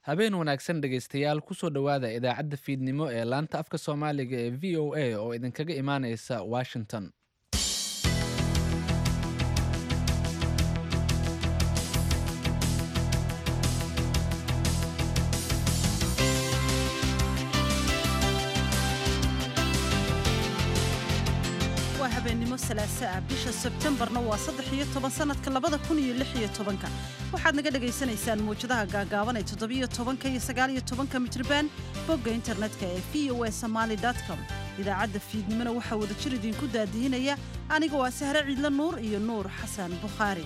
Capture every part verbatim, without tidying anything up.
habeen wanaagsan dhegaystayaal kusoo dhowaada idaacadda fiidnimo ee laanta afka soomaaliga ee v o a oo idinkaga imaanaysa washington. habeenimo salaasaa bisha Sebtembarna waa saddex iyo toban sanadka labada kun iyo lix iyo tobanka. waxaad naga dhageysanaysaan muujadaha gaagaaban ee toddoba iyo tobanka iyo sagaal iyo tobanka mitirban bogga internetka ee v o a somali dot com. idaacadda fiidnimona waxaa wada jir idinku daadihinaya aniga waa Sahre Ciidla Nuur iyo Nuur Xasan Bukhaari.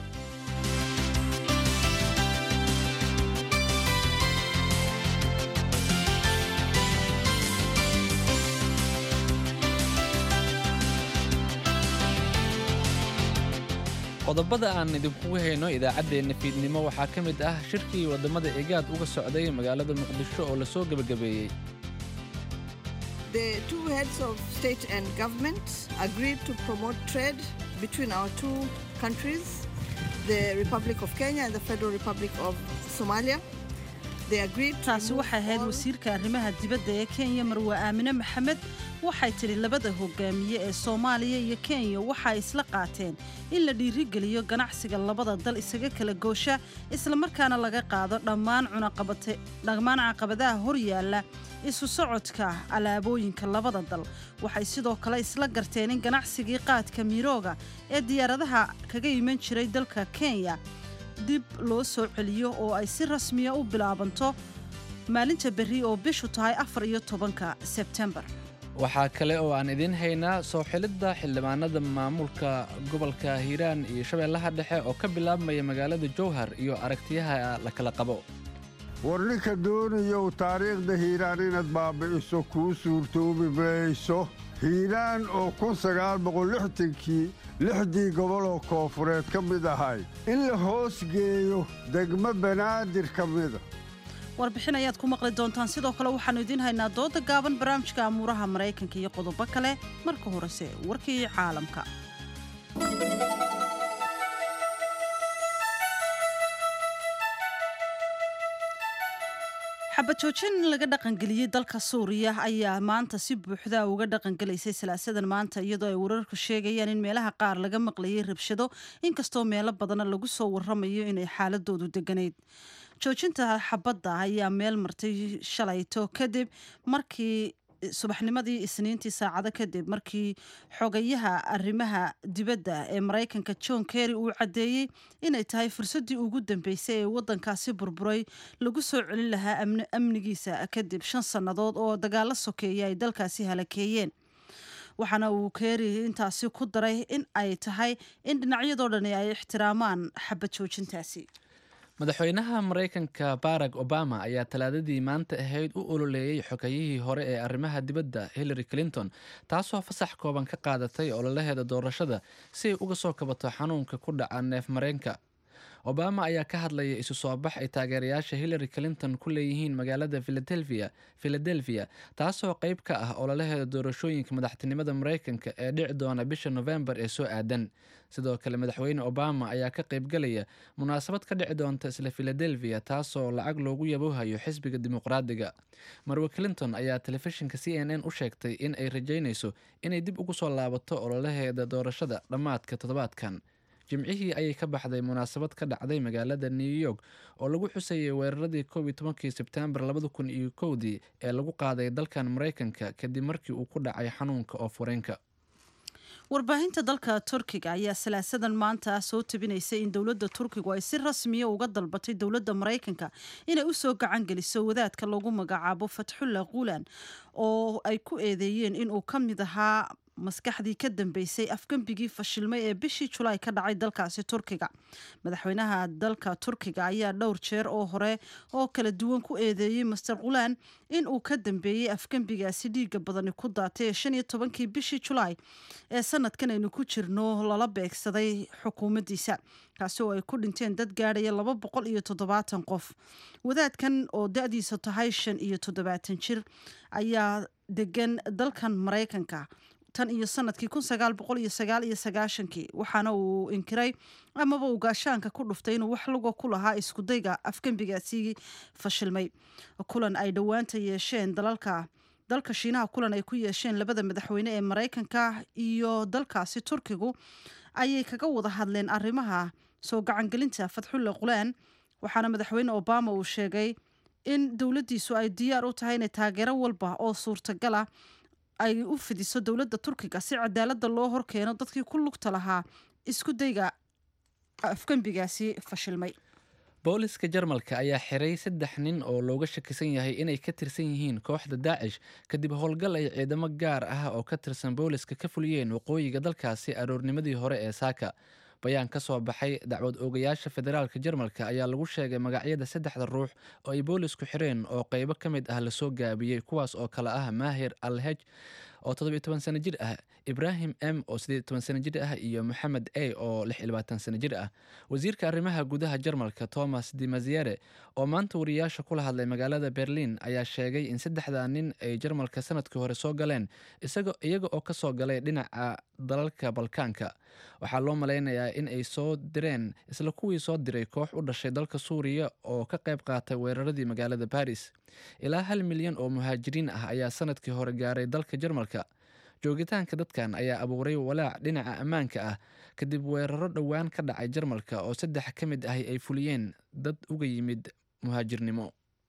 qodobada aan idinku hayno idaacadeena fiidnimo waxaa ka mid ah shirkii wadamada egaad uga socday magaalada Muqdisho oo la soo gabagabeeyay. The two heads of state and government agreed to promote trade between our two countries, the Republic of Kenya and the Federal Republic of Somalia. They agreed to taasi waxay ahayd wasiirka arrimaha dibadda ee Kenya Marwa Aamine Maxamed waxay tiri labada hogaamiye ee Soomaaliya iyo Kenya waxay isla qaateen in la dhiirigeliyo ganacsiga labada dal isaga kala goosha isla markaana laga qaado dhammaan cunaqabate dhammaan caqabadaha hor yaala isu socodka alaabooyinka labada dal. waxay sidoo kale isla garteen in ganacsigii qaadka mirooga ee diyaaradaha kaga iman jiray dalka Kenya dib loo soo celiyo oo ay si rasmi ah u bilaabanto maalinta berri oo bishu tahay afar iyo tobanka Sebtembar. waxaa kale oo aan idin haynaa soo xilidda xildhibaanada maamulka gobolka Hiiraan iyo Shabeellaha Dhexe oo ka bilaabmaya magaalada Jowhar iyo aragtiyaha la kala qabo. warninka doonayo taariikhda Hiiraan inaad baabi'iso ku suurtoobi mayso. Hiiraan oo kun sagaal boqol lixdankii lixdii gobol oo Koonfureed ka mid ahay in la hoos geeyo degmo Banaadir ka mid ah. warbixin ayaad ku maqli doontaan. sidoo kale waxaanu idin haynaa dooda gaaban barnaamijka amuuraha Mareykanka iyo qodobo kale. marka horese warkii caalamka. xabajoojin laga dhaqangeliyey dalka Suuriya ayaa maanta si buuxda uga dhaqangelaysay salaasadan maanta iyadoo ay wararku sheegayaan in meelaha qaar laga maqlayay rabshado inkastoo meelo badan lagu soo waramayo inay xaaladoodu deganayd. joojinta xabadda ayaa meel martay shalayto kadib markii subaxnimadii isniintii saacado kadib markii xogayaha arrimaha dibadda ee Mareykanka John Kerry uu cadeeyay inay tahay fursadii ugu dambeysay ee wadankaasi burburay lagu soo celin lahaa amnigiisa kadib shan sanadood oo dagaalo sokeeyay ay dalkaasi halakeeyeen. waxaana uu Kerry intaasi ku daray in ay tahay in dhinacyadoo dhan ay ixtiraamaan xabad joojintaasi. madaxweynaha Mareykanka Barack Obama ayaa talaadadii maanta ahayd u ololeeyay xogayihii hore ee arrimaha dibadda Hillary Clinton taasoo fasax kooban ka qaadatay ololaheeda doorashada si ay uga soo kabato xanuunka ku dhaca neef mareenka. Obama ayaa ka hadlayay isu soo bax ay taageerayaasha Hillary Clinton ku leeyihiin magaalada Philadelphia Philadelphia taasoo qayb ka ah ololaheeda doorashooyinka madaxtinimada Mareykanka ee dhici doona bisha November ee soo aadan. sidoo kale madaxweyne Obama ayaa ka qayb galaya munaasabad ka dhici doonta isla Philadelphia taasoo lacag loogu yaboohayo xisbiga dimuqraadiga. Marwa Clinton ayaa telefishinka C N N u sheegtay in ay rajaynayso inay dib ugu soo laabato ololaheeda doorashada dhammaadka toddobaadkan. jimcihii ayay ka baxday munaasabad ka dhacday magaalada New York oo lagu xusayay weeraradii kow iyo tobankii Sebtembar labada kun iyo kowdii ee lagu qaaday dalkan Mareykanka kadib markii uu ku dhacay xanuunka oof-wareenka. warbaahinta dalka Turkiga ayaa salaasadan maanta soo tabinaysay in dowladda Turkigu ay si rasmi ah uga dalbatay dowladda Mareykanka inay u soo gacan geliso wadaadka lagu magacaabo Fathullah Gulen oo ay ku eedeeyeen in uu ka mid ahaa maskaxdii ka dambeysay afgambigii fashilmay ee bishii Julaay ka dhacay dalkaasi Turkiga. madaxweynaha dalka Turkiga ayaa dhowr jeer oo hore oo kala duwan ku eedeeyay Mister Gulen in uu ka dambeeyay afgambigaasi dhiiga badan ku daatay shan iyo tobankii bishii Julaay ee sanadkan aynu ku jirno lala beegsaday xukuumaddiisa kaasi oo ay ku dhinteen dad gaadhaya laba boqol iyo toddobaatan qof. wadaadkan oo da'diisa tahay shan iyo toddobaatan jir ayaa degan dalkan Mareykanka tan iyo sanadkii kun sagaal boqol iyo sagaal iyo sagaashankii waxaana uu inkiray amaba uu gaashaanka ku dhuftay inuu wax lugo ku lahaa iskudayga afgembigaasi fashilmay. kulan ay dhowaanta yeesheen dalalka dalka shiinaha kulan ay ku yeesheen labada madaxweyne ee maraykanka iyo dalkaasi turkigu ayay kaga wada hadleen arrimaha soo gacangelinta Fadxulla Qulaan, waxaana madaxweyne Obama uu sheegay in dowladdiisu ay diyaar u tahay inay taageero walba oo suurtagal ah ay u fidiso dowladda Turkiga si cadaaladda loo horkeeno dadkii ku lugta lahaa isku dayga afgembigaasi fashilmay. booliska Jarmalka ayaa xiray saddex nin oo looga shakisan yahay inay ka tirsan yihiin kooxda Daacish kadib howlgal ay ciidamo gaar ah oo ka tirsan booliska ka fuliyeen waqooyiga dalkaasi aroornimadii hore ee Saaka. bayaan ka soo baxay dacwad oogayaasha federaalka Jarmalka ayaa lagu sheegay magacyada saddexda ruux oo ay boolisku xireen oo qaybo ka mid ah la soo gaabiyey, kuwaas oo kala ah Maahir Al-Haj oo toddoba iyo toban sano jir ah, Ibrahim M oo siddeed iyo toban sano jir ah iyo Maxamed A oo lix iyo labaatan sano jir ah. Wasiirka arrimaha gudaha Jarmalka Thomas de Maizière oo maanta wariyaasha kula hadlay magaalada Berlin ayaa sheegay in saddexda nin ay Jarmalka sanadkii hore soo galeen isaga iyaga oo ka soo galay dhinaca dalalka Balkaanka. waxaa loo maleynayaa in ay soo direen isla kuwii soo diray koox u dhashay dalka Suuriya oo ka qayb qaatay weeraradii magaalada Paris. ilaa hal milyan oo muhaajiriin ah ayaa sanadkii hore gaaray dalka Jarmalka. joogitaanka dadkan ayaa abuuray walaac dhinaca ammaanka ah kadib weeraro dhowaan ka dhacay Jarmalka oo saddex ka mid ah ay fuliyeen dad uga yimid muhaajirnimo.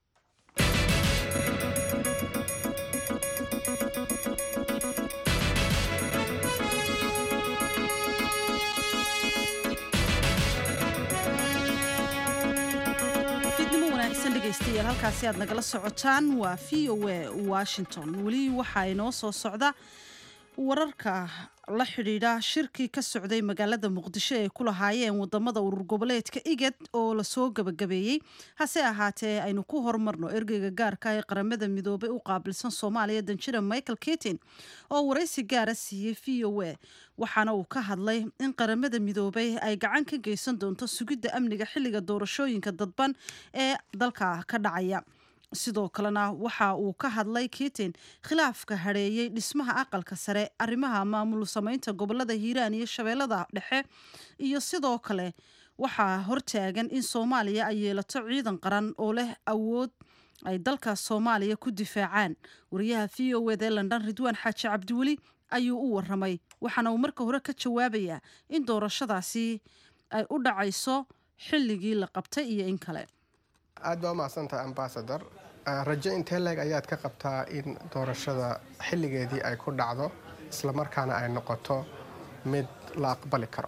dhegeystayaal halkaasi aad nagala socotaan waa V O A Washington. weli waxaa inoo soo socda wararka la xidhiidha shirkii ka socday magaalada Muqdisho ee ku lahaayeen wadamada urur goboleedka IGAD oo la soo gabagabeeyey. hase ahaatee aynu ku hormarno ergeyga gaarka ee qaramada midoobay u qaabilsan Soomaaliya Danjira Michael Keating oo waraysi gaara siiyey V O A, waxaana uu ka hadlay in qaramada midoobay ay gacan ka geysan doonto sugidda amniga xilliga doorashooyinka dadban ee dalka ka dhacaya. sidoo kalena waxa uu ka hadlay Keating khilaafka hareeyay dhismaha aqalka sare, arrimaha maamul samaynta gobolada Hiiraan iyo Shabeellada Dhexe, iyo sidoo kale waxaa hortaagan in Soomaaliya ay yeelato ciidan qaran oo leh awood ay dalka Soomaaliya ku difaacaan. wariyaha V O A ee London Ridwaan Xaaji Cabdiweli ayuu u waramay, waxaana uu marka hore ka jawaabayaa in doorashadaasi ay u dhacayso xilligii la qabtay iyo in kale. aad baa mahadsantahay ambassador. rajo intee leeg ayaad ka qabtaa in doorashada xilligeedii ay ku dhacdo isla markaana ay noqoto mid la aqbali karo?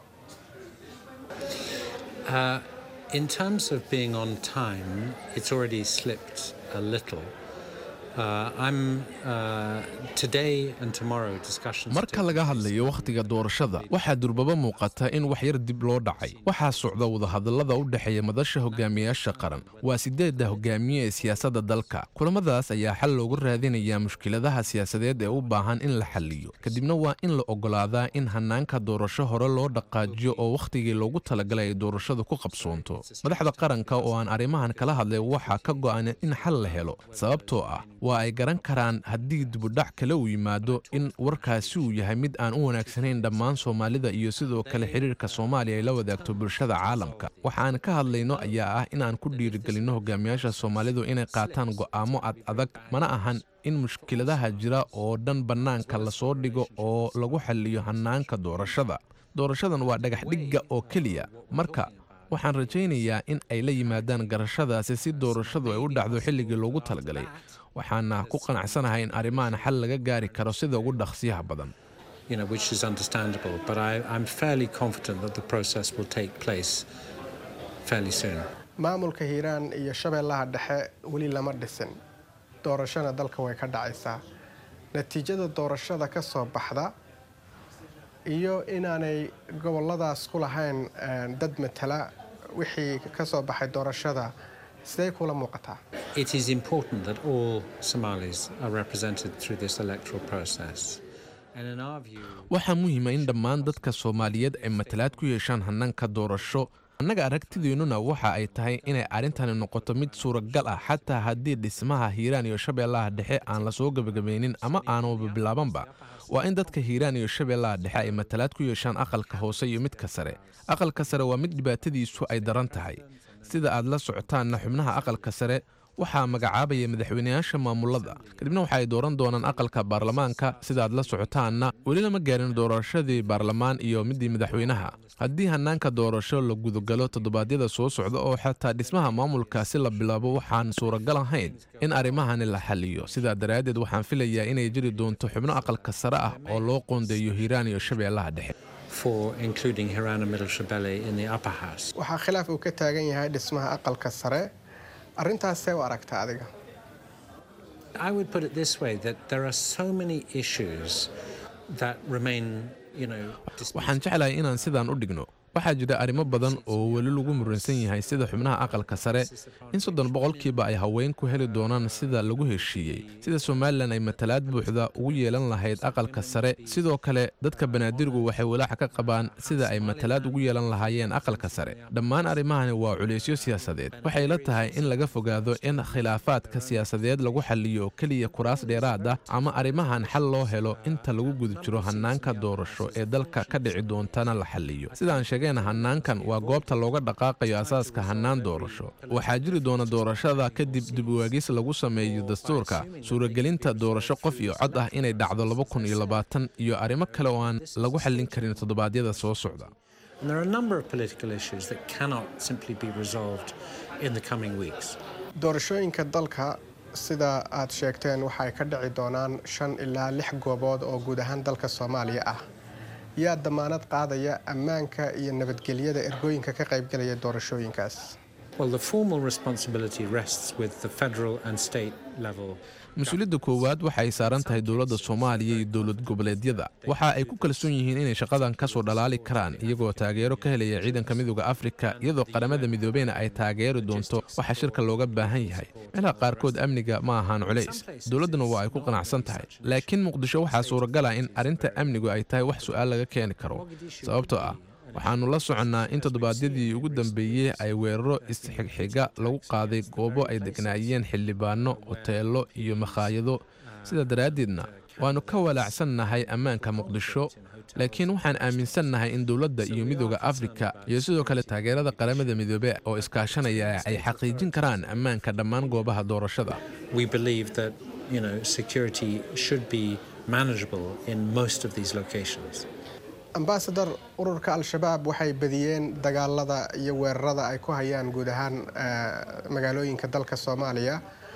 Uh, in terms of being on time, it's already slipped a little. Uh, I'm, uh, today and tomorrow discussions marka laga hadlayo wakhtiga doorashada waxaa durbaba muuqata in wax yar dib loo dhacay. waxaa socda wadahadallada u dhexeeya madasha hogaamiyaasha qaran, waa sideedda hogaamiye ee siyaasadda dalka. kulamadaas ayaa xal loogu raadinayaa mushkiladaha siyaasadeed ee u baahan in la xalliyo, kadibna waa in la ogolaadaa in hanaanka doorasho hore loo dhaqaajiyo oo wakhtigii loogu talagalay ay doorashadu ku qabsoonto. madaxda qaranka oo aan arrimahan kala hadlay waxaa ka go'an in xal la helo, sababtoo ah waa ay garan karaan haddii dibudhac kale uu yimaado in warkaasi uu yahay mid aan u wanaagsanayn dhammaan Soomaalida iyo sidoo kale xiriirka Soomaaliya ay la wadaagto bulshada caalamka. waxa aan ka hadlayno ayaa ah in aan ku dhiirigelino hogaamiyaasha Soomaalidu inay qaataan go'aamo ad adag, mana ahan in mushkiladaha jira oo dhan bannaanka la soo dhigo oo lagu xalliyo hanaanka doorashada. doorashadan waa dhagax dhigga oo keliya, marka waxaan rajaynayaa in ay la yimaadaan garashadaasi si doorashadu ay u dhacdo xilligii loogu talagalay. waxaana ku qanacsanahay in arrimahan xal laga gaari karo sida ugu dhaqsiyaha badan. You know, which is understandable, but I, I'm fairly confident that the process will take place fairly soon. maamulka Hiiraan iyo Shabeellaha Dhexe weli lama dhisin, doorashada dalka way ka dhacaysaa. natiijada doorashada ka soo baxda iyo inaanay goboladaas ku lahayn dad matala wixii ka soo baxay doorashada sidee kula muuqataa? It is important that all Somalis are represented through this electoral process. And in our view, waxaa muhiima in dhammaan dadka Soomaaliyeed ay matalaad ku yeeshaan hanaanka doorasho annaga aragtideennuna waxa ay tahay inay arrintani noqoto mid suuragal ah xataa haddii dhismaha hiiraan iyo shabeellaha dhexe aan la soo gebagabaynin ama aanuba bilaabanba waa in dadka hiiraan iyo shabeellaha dhexe ay matalaad ku yeeshaan aqalka hoose iyo midka sare aqalka sare waa mid dhibaatadiisu ay daran tahay sida aad la socotaanna xubnaha aqalka sare waxaa magacaabaya madaxweynayaasha maamulada kadibna waxa ay dooran doonaan aqalka baarlamaanka sida aad la socotaanna weli lama gaarin doorashadii baarlamaan iyo midii madaxweynaha haddii hannaanka doorasho la gudagalo toddobaadyada soo socda oo xataa dhismaha maamulkaasi la bilaabo waxaan suuragal ahayn in arrimahani la xalliyo sidaa daraaddeed waxaan filayaa inay jiri doonto xubno aqalka sare ah oo loo qoondeeyo hiiraan iyo shabeellaha dhexe waxaa khilaaf uu ka taagan yahay dhismaha aqalka sare arrintaasee u aragta adiga I would put it this way that there are so many issues that remain, you know, waxaan jeclahay inaan sidaan u dhigno waxaa jira arrimo badan oo weli lagu muransan yahay sida xubnaha aqalka sare in soddon boqolkiiba ay haweenku heli doonaan sida lagu heshiiyey sida Soomaaliland ay matalaad buuxda ugu yeelan lahayd aqalka sare sidoo kale dadka banaadirgu waxay walaac ka qabaan sida ay matalaad ugu yeelan lahaayeen aqalka sare dhammaan arrimahani waa culeysyo siyaasadeed waxay la tahay in laga fogaado in khilaafaadka siyaasadeed lagu xalliyo kaliya kuraas dheeraad ah ama arrimahan xal loo helo inta lagu guda jiro hannaanka doorasho ee dalka ka dhici doontana la xalliyo sidaan sheegay hannaankan waa goobta looga dhaqaaqayo asaaska hannaan doorasho waxaa jiri doona doorashada kadib dib u eegis lagu sameeyo dastuurka suuragelinta doorasho qof iyo cod ah inay dhacdo laba kun iyo labaatan iyo arrimo kale oo aan lagu xallin karin toddobaadyada soo socda doorashooyinka dalka sida aad sheegteen waxay ka dhici doonaan shan ilaa lix goobood oo guud ahaan dalka Soomaaliya ah yaa damaanad qaadaya ammaanka iyo nabadgelyada ergooyinka ka qaybgalaya doorashooyinkaas Well, the formal responsibility rests with the federal and state level. mas-uuliyadda koowaad waxay saaran tahay dowladda Soomaaliya iyo dowlad goboleedyada waxa ay ku kalsoon yihiin inay shaqadan ka soo dhalaali karaan iyagoo taageero ka helaya ciidanka midowga Afrika iyadoo qaramada midoobeyna ay taageeri doonto waxa shirka looga baahan yahay meelaha qaarkood amniga ma ahaan culays dowladduna waa ay ku qanacsan tahay laakiin muqdisho waxaa suuragal ah in arrinta amnigu ay tahay wax su'aal laga keeni karo sababtoo ah waxaannu la soconnaa in toddobaadyadii ugu dambeeyey ay weeraro isxigxiga lagu qaaday goobo ay degnaayeen xildhibaano hoteello iyo makhaayado sida daraaddeedna waannu ka walaacsannahay ammaanka muqdisho laakiin waxaan aaminsannahay in dowladda iyo midowga Afrika iyo sidoo kale taageerada qaramada midoobe oo iskaashanaya ay xaqiijin karaan ammaanka dhammaan goobaha doorashada We believe that, you know, security should be manageable in most of these locations. ambassador ururka al-shabaab waxay badiyeen dagaalada iyo weerarada ay ku hayaan guud ahaan magaalooyinka dalka Soomaaliya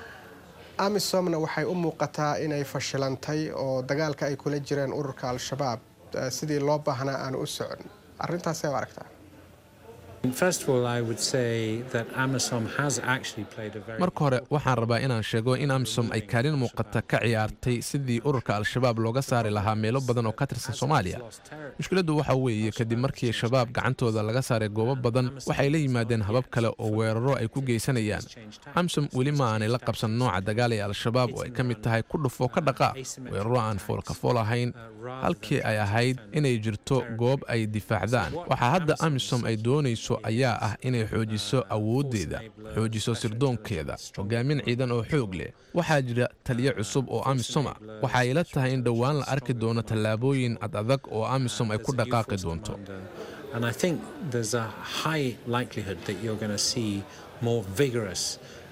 amisomna waxay u muuqataa inay fashilantay oo dagaalka ay kula jireen ururka al-shabaab sidii loo baahnaa aan u socon arrintaas ay aragtaa First of all, I would say that AMISOM has actually played a very marka hore waxaan rabaa inaan sheego in AMISOM ay kaalin muuqata ka ciyaartay sidii ururka al-shabaab looga saari lahaa meelo badan oo ka tirsan Soomaaliya mushkiladdu waxa weeye kadib markii shabaab gacantooda laga saaray goobo badan waxay la yimaadeen habab kale oo weeraro ay ku geysanayaan AMISOM weli ma aanay la qabsan nooca dagaal ee al-shabaab oo ay ka mid tahay ku dhufo ka dhaqa weeraro aan foolka fool ahayn halkii ay ahayd inay jirto goob ay difaacdaan waxaa hadda AMISOM ay doonayso ayaa ah inay xoojiso awoodeeda xoojiso sirdoonkeeda hogaamin ciidan oo xoog leh waxaa jira taliye cusub oo AMISOM ah waxa ay la tahay in dhowaan la arki doono tallaabooyin ad adag oo AMISOM ay ku dhaqaaqi doonto and I think there's a high likelihood that you're going to see more vigorous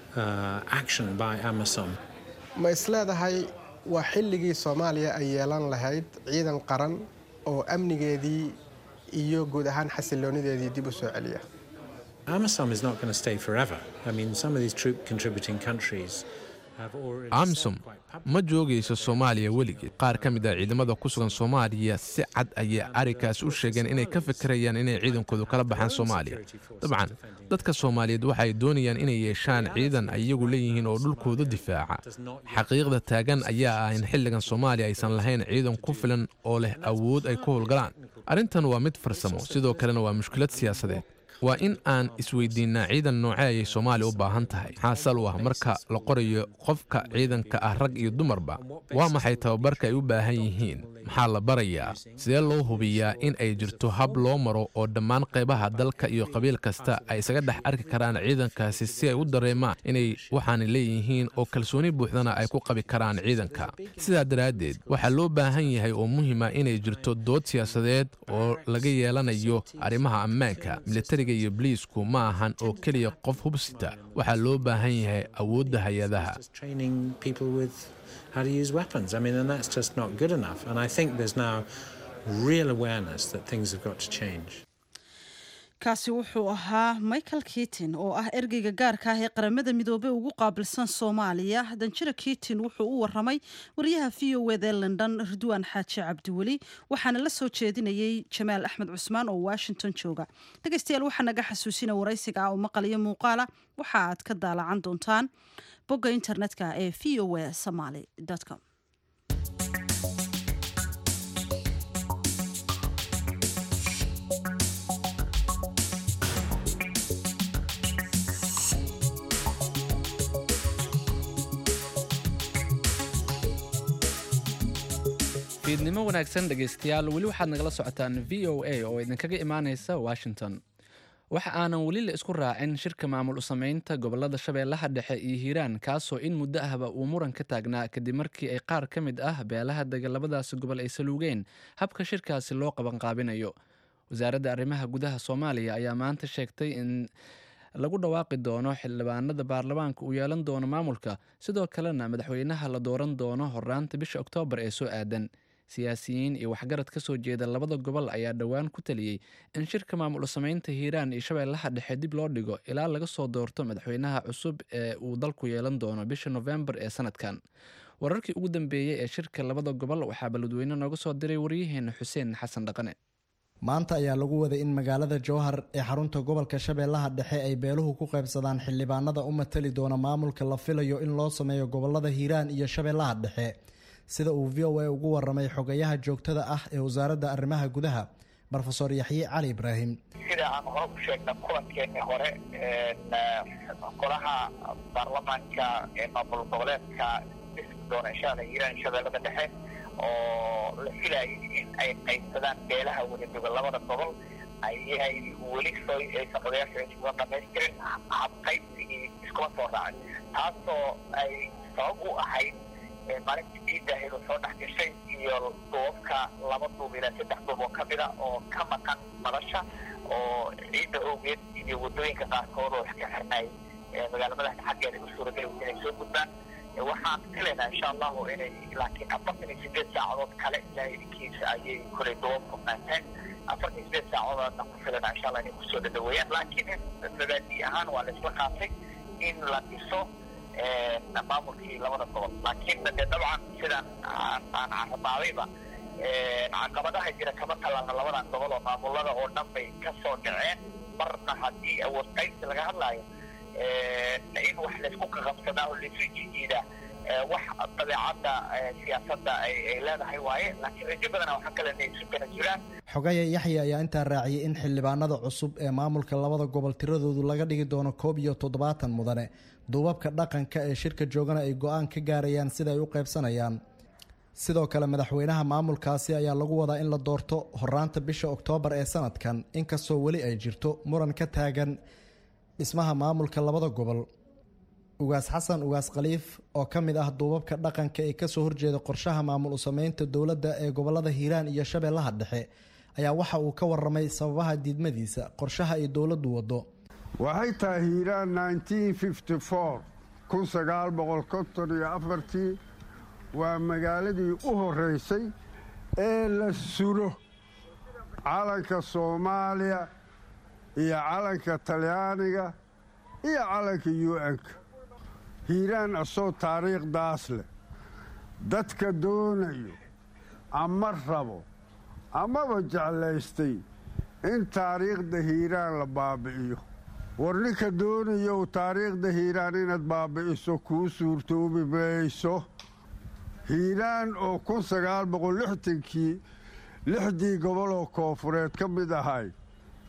uh, action by AMISOM ma isleedahay waa xilligii Soomaaliya ay yeelan lahayd ciidan qaran oo amnigeedii iyo guud ahaan xasiloonideedii dib u soo celiya AMISOM is not going to stay forever. I mean, some of these troop contributing countries have already AMISOM ma joogayso Soomaaliya weligeed qaar ka mid ah ciidamada ku sugan Soomaaliya si cad ayay arikaas u sheegeen inay ka fikirayaan inay ciidankoodu kala baxaan Soomaaliya dabcan dadka Soomaaliyeed waxay doonayaan inay yeeshaan ciidan ayagu leeyihiin oo dhulkooda difaaca xaqiiqda taagan ayaa ah in xilligan Soomaaliya aysan lahayn ciidan ku filan oo leh awood ay ku howlgalaan arrintan waa mid farsamo sidoo kalena waa mushkilad siyaasadeed waa in aan isweydiinnaa ciidan noocee ayay soomaaliya u baahan tahay. maxaa sal u ah marka la qorayo qofka ciidanka ah rag iyo dumarba? waa maxay tababarka ay u baahan yihiin? maxaa la barayaa? sidee loo hubiyaa in ay jirto hab loo maro oo dhammaan qaybaha dalka iyo qabiil kasta ay isaga dhex arki karaan ciidankaasi si ay u dareemaan inay waxaana leeyihiin oo kalsooni buuxdana ay ku qabi karaan ciidanka? sidaa daraaddeed waxaa loo baahan yahay oo muhiima inay jirto dood siyaasadeed oo laga yeelanayo arrimaha ammaanka. militariga iyo biliisku ma ahan oo keliya qof hubsita, waxaa loo baahan yahay awoodda hay-adaha. how to use weapons. I mean, and that's just not good enough. And I think there's now real awareness that things have got to change. kaasi wuxuu ahaa Michael Keaton oo ah ergeyga gaarka ah ee qaramada midoobay ugu qaabilsan Soomaaliya. Danjira Keaton wuxuu u waramay wariyaha V O A ee London Ridwaan Xaaji Cabdiweli, waxaana la soo jeedinayay Jamaal Axmed Cusmaan oo Washington jooga. dhageystayaal, waxaa naga xasuusina waraysiga oo maqal iyo muuqaala waxa aad ka daalacan doontaan bogga internetka ee v o a somali dot com. fiidnimo wanaagsan dhegaystayaal, weli waxaad nagala socotaan V O A oo idinkaga imaanaysa Washington. waxa aanan weli la isku raacin shirka maamul u samaynta gobolada Shabeellaha Dhexe iyo Hiiraan, kaasoo in muddo ahba uu muran ka taagnaa kadib markii ay qaar ka mid ah beelaha dagaalabadaasi gobol ay saluugeen habka shirkaasi loo qaban qaabinayo. wasaaradda arrimaha gudaha Soomaaliya ayaa maanta sheegtay in lagu dhawaaqi doono xildhibaanada baarlamaanka uu yeelan doono maamulka, sidoo kalena madaxweynaha la dooran doono horraanta bisha Oktoobar ee soo aadan. siyaasiyiin iyo waxgarad ka soo jeeda labada gobol ayaa dhowaan ku taliyey in shirka maamul u samaynta Hiiraan iyo Shabeellaha Dhexe dib loo dhigo ilaa laga soo doorto madaxweynaha cusub ee uu dalku yeelan doono bisha November ee sanadkan. wararkii ugu dambeeyay ee shirka labada gobol waxaa baladweyne nooga soo diray wariyaheena Xuseen Xasan Dhaqane. maanta ayaa lagu waday in magaalada Jowhar ee xarunta gobolka Shabeellaha Dhexe ay beeluhu ku qaybsadaan xildhibaanada u matali doona maamulka la filayo in loo sameeyo gobolada Hiiraan iyo Shabeellaha Dhexe, sida uu V O A ugu waramay xogayaha joogtada ah ee wasaaradda arrimaha gudaha Professor Yaxye Cali Ibrahim. sida aan hore ku sheegnay kulankeenii hore golaha baarlamaanka ee maamul goboleedka doona insha Allah Hiiraan Shabeellaha Dhexe oo la filayay in ay qaybsadaan beelaha wadadoga labada gobol ayay weli soo aysan qodayaasha isku dhamaystirin hab qaybsigii iskuma soo raacin, taasoo ay sabab u ahayd maalintii ciidda ahayd oo soo dhex gashay iyo duubabka laba duub ilaa saddex duub oo kamid a oo ka maqan madasha oo ciidda awgeed iyo wadooyinka qaarkood oo iska xirnay magaala madaxda xaggeeda u suuragelay inay soo gudbaan. waxaan filaynaa insha allahu inay laakiin afartan iyo sideed saacadood kale ilaahay idinkiisa ayay kolay duubabku maanteen. afartan iyo sideed saacadoodna ku filanaa insha allah inay kusoo dhadhaweeyaan, laakiin mabaadi ahaan waa la isla qaatay in la dhiso maamulkii labada gobol. laakiin de dabcan sidaan aan carabaabayba caqabadaha jira kama talaalna labadan gobol oo maamulada oo dhan bay ka soo dhaceen. marna haddii awood qaybsi laga hadlaayo in wax laysku qaqabsadaa oo laysu jijiida wax dabeecadda siyaasadda ay leedahay waaye, laakiin rajo badana waxaa kale inay isu kana jiraan. Xogaya Yaxye ayaa intaa raaciyay in xildhibaanada cusub ee maamulka labada gobol tiradoodu laga dhigi doono koob iyo toddobaatan mudane. duubabka dhaqanka ee shirka joogana ay go'aan ka gaarayaan sida ay u qaybsanayaan. sidoo kale madaxweynaha maamulkaasi ayaa lagu wadaa in la doorto horraanta bisha Oktoobar ee sanadkan, inkastoo weli ay jirto muran ka taagan dhismaha maamulka labada gobol. ugaas xasan ugaas khaliif oo ka mid ah duubabka dhaqanka ee kasoo horjeeda qorshaha maamul u samaynta dowladda ee gobolada Hiiraan iyo Shabeellaha Dhexe ayaa waxa uu ka waramay sababaha diidmadiisa qorshaha ay dowladdu wado. waxay tahay Hiiraan kun sagaal boqol konton iyo afar waa magaaladii u horeysay ee la suro calanka Soomaaliya iyo calanka Talyaaniga iyo calanka U N-ka. Hiiraan asoo taariikhdaas leh dadka doonayo ama rabo amaba jeclaystay in taariikhda Hiiraan la baabi'iyo. war ninka doonayo taariikhda Hiiraan inaad baabi'iso kuu suurtoobi mayso. Hiiraan oo kun sagaal boqol lixdankii lixdii gobol oo koofureed ka mid ahay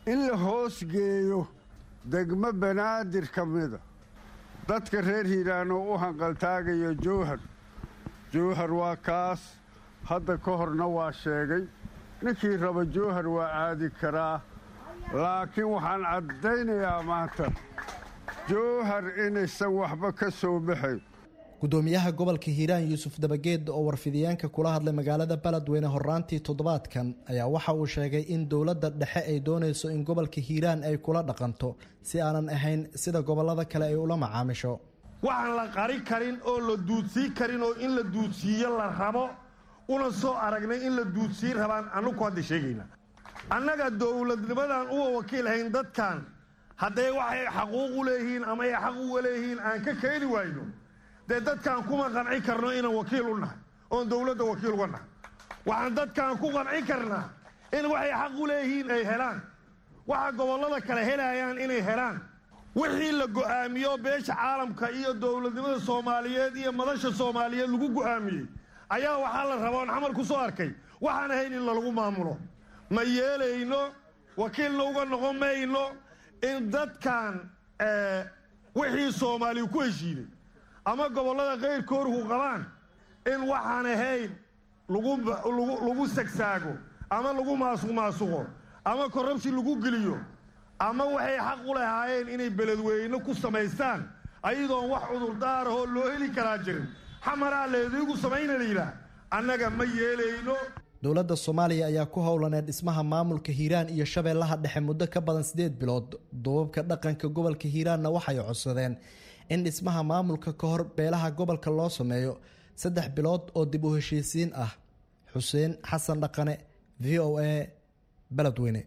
in la hoosgeeyo degmo banaadir ka mida dadka reer hiiraan oo u hanqaltaagayo jowhar jowhar waa kaas hadda ka horna waa sheegay ninkii raba jowhar waa aadi karaa laakiin waxaan caddaynayaa maanta jowhar inaysan waxba ka soo baxayn gudoomiyaha gobolka hiiraan yuusuf dabageed oo warfidiyeenka kula hadlay magaalada beledweyne horraantii toddobaadkan ayaa waxa uu sheegay in dowladda dhexe ay doonayso in gobolka hiiraan ay kula dhaqanto si aanan ahayn sida gobollada kale ay ula macaamisho waxaan la qari karin oo la duudsii karin oo in la duudsiiyo la rabo una soo aragnay in la duudsii rabaan annugu hadda sheegayna annaga dowladnimadan uga wakiilhayn dadkan hadday waxay xaquuq u leeyihiin ama ay xaq uga leeyihiin aan ka keeni wayno dee dadkaan kuma qanci karno inaan wakiil u nahay oon dowladda wakiil uga nahay waxaan dadkaan ku qanci karnaa in waxay xaq u leeyihiin ay helaan waxa gobollada kale helayaan inay helaan wixii la go'aamiyo beesha caalamka iyo dowladnimada soomaaliyeed iyo madasha soomaaliyeed lagu go'aamiyey ayaa waxaa la rabaa oon xamar ku soo arkay waxaan ahayn in lalagu maamulo ma yeelayno wakiilna uga noqon mayno in dadkan wixii soomaaliya ku heshiiday ama gobollada qayrkoorku qabaan in waxaan ahayn lagu sagsaago ama lagu maasuqmaasuqo ama korrabsi lagu geliyo ama waxay xaq u lahaayeen inay beledweyne ku samaystaan ayadoon wax cudurdaarahoo loo heli karaa jirin xamaraa leediigu samayna layidhaah annaga ma yeelayno dowladda soomaaliya ayaa ku howlanee dhismaha maamulka hiiraan iyo shabeellaha dhexe muddo ka badan siddeed bilood duubabka dhaqanka gobolka hiiraanna waxay codsadeen in dhismaha maamulka ka hor beelaha gobolka loo sameeyo saddex bilood oo dib u heshiisiin ah xuseen xasan dhaqane v o a beledweyne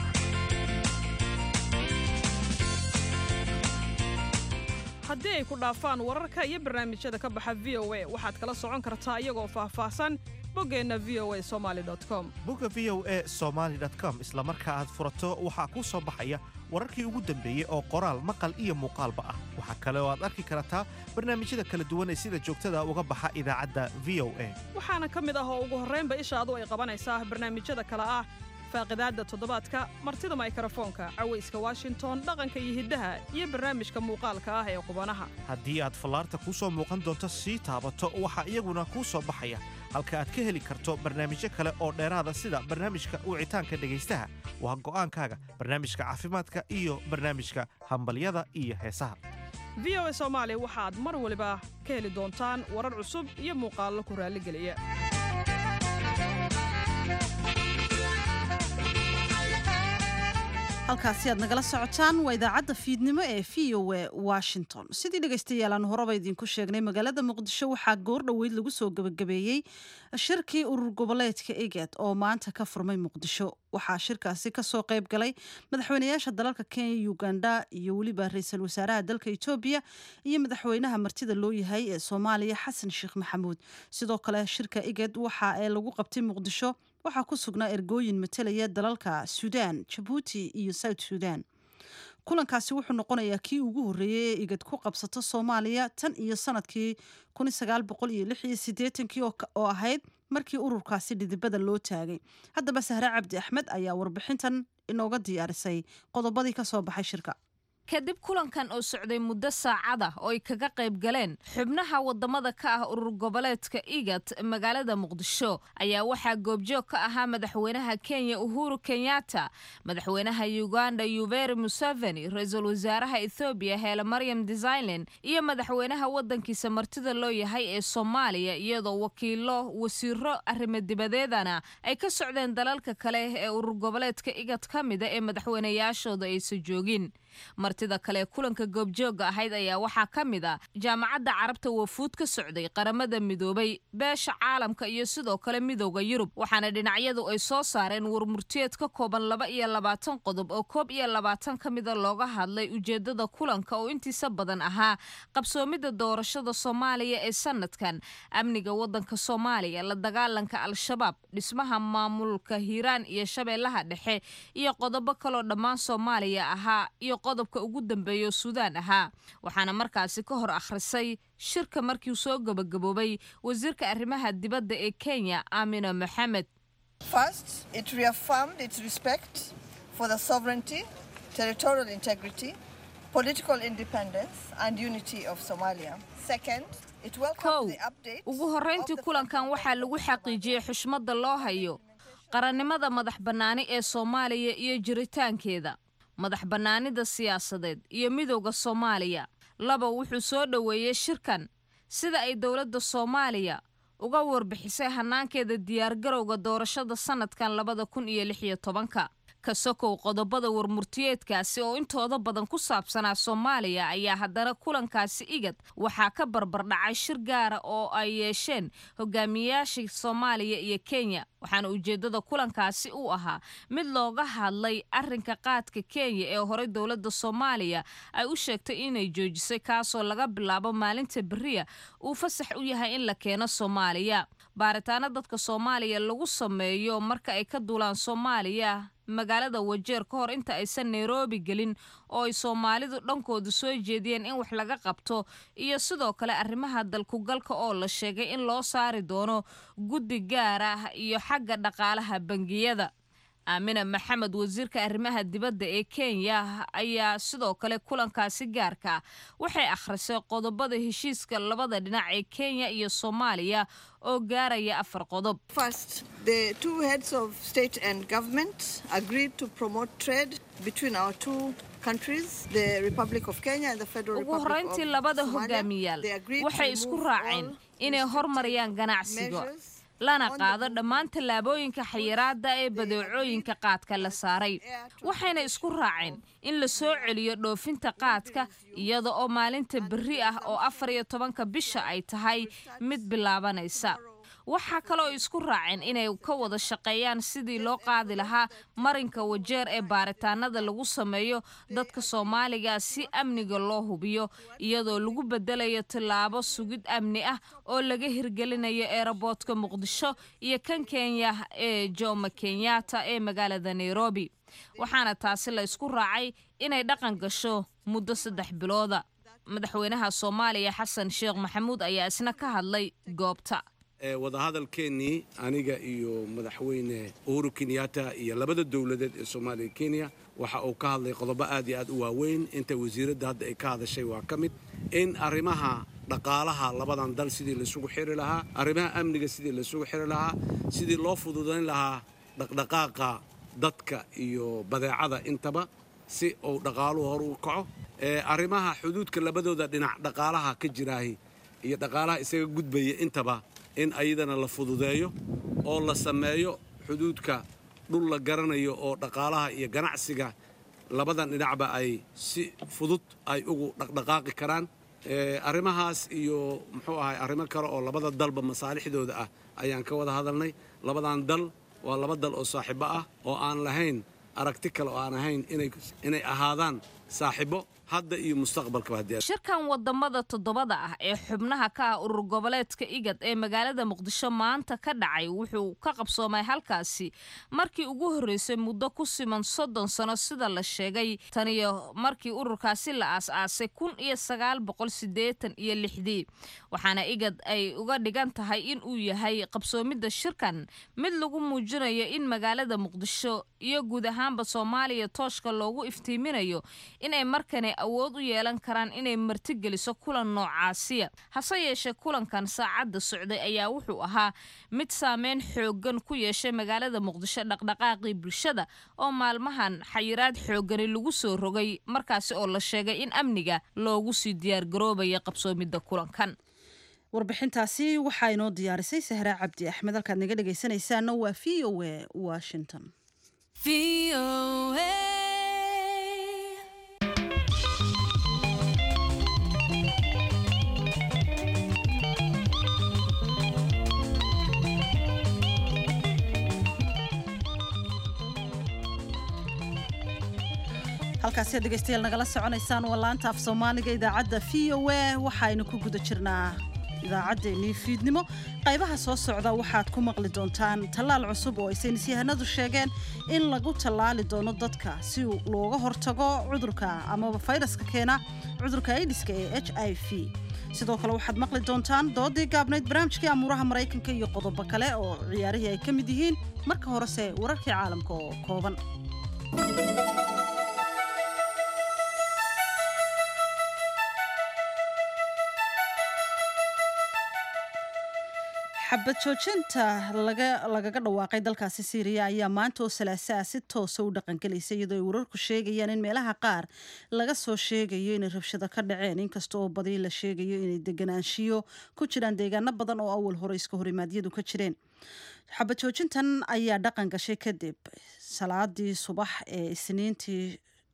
haddii ay ku dhaafaan wararka iyo barnaamijyada ka baxa v o a waxaad kala socon kartaa iyagoo faahfaahsan boggeenna v o a somaali com bogga v o a somaali com isla marka aad furato waxaa kuu soo baxaya wararkii ugu dambeeyey oo qoraal maqal iyo muuqaalba ah waxaa kale oo aad arki kartaa barnaamijyada kala duwan ee sida joogtada uga baxa idaacadda v o a waxaana ka mid ah oo ugu horraynba ishaadu ay qabanaysaa barnaamijyada kale ah faaqidaadda toddobaadka martida mikrofoonka cawayska washington dhaqanka iyo hiddaha iyo barnaamijka muuqaalka ah ee qubanaha haddii aad fallaarta kuu soo muuqan doonto sii taabato waxaa iyaguna kuu soo baxaya halka aad ka heli karto barnaamijyo kale oo dheeraada sida barnaamijka wicitaanka dhegaystaha waa go'aankaaga barnaamijka caafimaadka iyo barnaamijka hambalyada iyo heesaha v o a soomaali waxaad mar waliba ka heli doontaan warar cusub iyo muuqaallo ku raalligeliya halkaasi aad nagala socotaan waa idaacadda fiidnimo ee v o a washington sidii dhegaystayaal aan horeba idinku sheegnay magaalada muqdisho waxaa goor dhoweyd lagu soo gebagabeeyey shirkii urur goboleedka eged oo maanta ka furmay muqdisho waxaa shirkaasi kasoo qayb galay madaxweynayaasha dalalka kenya uganda iyo weliba ra-iisul wasaaraha dalka etoobiya iyo madaxweynaha martida loo yahay ee soomaaliya xasan sheekh maxamuud sidoo kale shirka eged waxa ee lagu qabtay muqdisho waxaa ku sugnaa ergooyin matalaya dalalka suudaan jabuuti iyo south suudaan kulankaasi wuxuu noqonayaa kii ugu horreeyey ee igad ku qabsato soomaaliya tan iyo sanadkii kun sagaal boqol iyo lix iyo siddeetankii oo ahayd markii ururkaasi dhidibada loo taagay haddaba sahre cabdi axmed ayaa warbixintan inooga diyaarisay qodobadii ka soo baxay shirka kadib kulankan oo socday muddo saacada oo ay kaga qayb galeen xubnaha wadamada ka ah urur goboleedka igad magaalada muqdisho ayaa waxaa goobjoog ka ahaa madaxweynaha Kenya Uhuru Kenyatta, madaxweynaha Uganda Yoweri Museveni, ra-iisul wasaaraha Ethiopia Haile Mariam Desalegn iyo madaxweynaha wadankiisa martida loo yahay ee Soomaaliya iyadoo wakiilo wasiiro arrimo dibadeedana ay ka socdeen dalalka kale ee urur goboleedka igad kamida ee madaxweynayaashooda ay soo joogin. martida kale kulanka goobjooga ahayd ayaa waxaa ka mid ah jaamacadda carabta wafuud ka socday qaramada midoobay beesha caalamka iyo sidoo kale midowda Yurub waxaana dhinacyadu ay soo saareen warmurtiyeed ka kooban laba iyo labaatan qodob oo koob iyo labaatan ka mid ah looga hadlay ujeedada kulanka oo intiisa badan ahaa qabsoomida doorashada Soomaaliya ee sanadkan, amniga wadanka Soomaaliya, la dagaalanka al-shabaab, dhismaha maamulka Hiiraan iyo Shabeellaha Dhexe iyo qodobo kale oo dhammaan Soomaaliya ahaa iyo qodobka ugu dambeeyo Suudaan ahaa waxaana markaasi ka hor akhrisay shirka markii uu soo gabagaboobay wasiirka arrimaha dibadda ee Kenya Amina Mohamed. First, it reaffirmed its respect for the sovereignty, territorial integrity, political independence and unity of Somalia. Second, it welcomes the update. ugu horreyntii kulankan waxaa lagu xaqiijiyay xushmada loo hayo qarannimada madax bannaani ee Soomaaliya iyo jiritaankeeda, madax bannaanida siyaasadeed iyo midowga Soomaaliya. laba wuxuu soo dhaweeyay shirkan sida ay dawladda Soomaaliya uga warbixisay hanaankeeda diyaar garowga doorashada sanadkan labada kun iyo lix iyo tobanka. ka sokow qodobada warmurtiyeedkaasi oo intooda badan ku saabsanaa Soomaaliya ayaa haddana kulankaasi igad waxaa ka barbar dhacay shir gaara oo ay yeesheen hogaamiyayaasha Soomaaliya iyo Kenya, waxaana ujeedada kulankaasi uu ahaa mid looga hadlay arrinka qaadka Kenya ee hore dawladda Soomaaliya ay u sheegtay inay joojisay kaasoo laga bilaabo maalinta bariya uu fasax u yahay in la keeno Soomaaliya. baaritaano dadka Soomaaliya lagu sameeyo marka ay ka duulaan Soomaaliya magaalada Wajeer ka hor inta aysan Nairobi gelin oo ay Soomaalidu dhankooda soo jeediyeen in wax laga qabto iyo sidoo kale arrimaha dalku galka oo la sheegay in loo saari doono guddi gaar ah iyo xagga dhaqaalaha bangiyada. Aamina Maxamed wasiirka arrimaha dibadda ee Kenya ayaa sidoo kale kulankaasi gaarka waxay akhrisay qodobada heshiiska labada dhinac ee Kenya iyo Soomaaliya oo gaaraya afar qodob. First, the two heads of state and government agreed to promote trade between our two countries, the Republic of Kenya and the Federal Republic of Somalia. ugu horreyntii labada hogaamiyaal waxay isku raaceen inay horumariyaan ganacsiga lana qaado dhammaan tallaabooyinka xayiraadda ee badeecooyinka qaadka la saaray. waxayna isku raaceen in la soo celiyo dhoofinta qaadka iyada oo maalinta bari ah oo afar iyo tobanka bisha ay tahay mid bilaabanaysa. waxaa kaloo isku raaceen inay ka wada shaqeeyaan sidii loo qaadi lahaa marinka Wajeer ee baaritaanada lagu sameeyo dadka Soomaaliga si amniga loo hubiyo iyadoo lagu bedelayo tallaabo sugid amni ah oo laga hirgelinayo airportka Muqdisho iyo kan Kenya ee Jomo Kenyatta ee magaalada Nairobi. waxaana taasi la isku raacay inay dhaqan gasho muddo saddex bilooda. madaxweynaha Soomaaliya Xasan Sheekh Maxamuud ayaa isna ka hadlay goobta. wadahadalkeennii aniga iyo madaxweyne Uhuru Kenyatta iyo labada dawladeed ee Soomaaliya iyo Kenya waxa uu ka hadlay qodobo aad iyo aad u waaweyn. inta wasiiradda hadda ay ka hadashay waa ka mid in arrimaha dhaqaalaha labadan dal sidii la isugu xiri lahaa, arrimaha amniga sidii la isugu xiri lahaa, sidii loo fududayn lahaa dhaqdhaqaaqa dadka iyo badeecada intaba si uu dhaqaaluhu hor u kaco. arrimaha xuduudka labadooda dhinac dhaqaalaha ka jiraahi iyo dhaqaalaha isaga gudbaya intaba in ayadana la fududeeyo oo la sameeyo xuduudka dhul la garanayo oo dhaqaalaha iyo ganacsiga labadan dhinacba ay si fudud ay ugu dhaqdhaqaaqi karaan. arrimahaas iyo muxuu ahay arrimo kale oo labada dalba masaalixdooda ah ayaan ka wada hadalnay. labadan dal waa laba dal oo saaxiibo ah oo aan lahayn aragti kale oo aan ahayn inay inay ahaadaan saaxiibo hadda iyo mustaqbalka hadii. shirkan wadamada toddobada ah ee xubnaha ka ah urur goboleedka igad ee magaalada Muqdisho maanta ka dhacay wuxuu ka qabsoomay halkaasi markii ugu horeysay muddo ku siman soddon sano sida la sheegay tan iyo markii ururkaasi la aasaasay kun iyo sagaal boqol siddeetan iyo lixdii. waxaana igad ay uga dhigan tahay in uu yahay qabsoomida shirkan mid lagu muujinayo in magaalada Muqdisho iyo guud ahaanba Soomaaliya tooshka loogu iftiiminayo in ay markane awood u yeelan karaan inay martigeliso kulan noocaasiya. hase yeeshee kulankan saacadda socday ayaa wuxuu ahaa mid saameyn xoogan ku yeeshay magaalada Muqdisho dhaqdhaqaaqii bulshada oo maalmahan xayiraad xoogani lagu soo rogay markaasi oo la sheegay in amniga loogu sii diyaar garoobaya qabsoomida kulankan. warbixintaasi waxaa inoo diyaarisay Sahra Cabdi Axmed. halkaad naga dhagaysanaysaana waa V O A Washington. V O A halkaasi dhegeystayaal nagala soconaysaan waa laanta af Soomaaliga idaacadda V O A. waxaynu ku guda jirnaa idaacaddeenii fiidnimo. qaybaha soo socda waxaad ku maqli doontaan tallaal cusub oo ay saynisyahanadu sheegeen in lagu tallaali doono dadka si looga hortago cudurka amaba fayraska keena cudurka AIDS-ka ee H I V. sidoo kale waxaad maqli doontaan doodii gaabnayd barnaamijkii amuuraha Maraykanka iyo qodobo kale oo ciyaarihii ay ka mid yihiin. marka horese wararkii caalamka oo kooban. xabad joojinta lagaga dhawaaqay dalkaasi Syria ayaa maanta oo salaasaa si toos u dhaqangelaysa iyadoo ay wararku sheegayaan in meelaha qaar laga soo sheegayo inay rabshado ka dhaceen inkasta oo badi la sheegayo inay deganaanshiyo ku jiraan deegaano badan oo awal hore iska horimaadyadu ka jireen. xabad joojintan ayaa dhaqan gashay kadib salaadii subax ee isniintii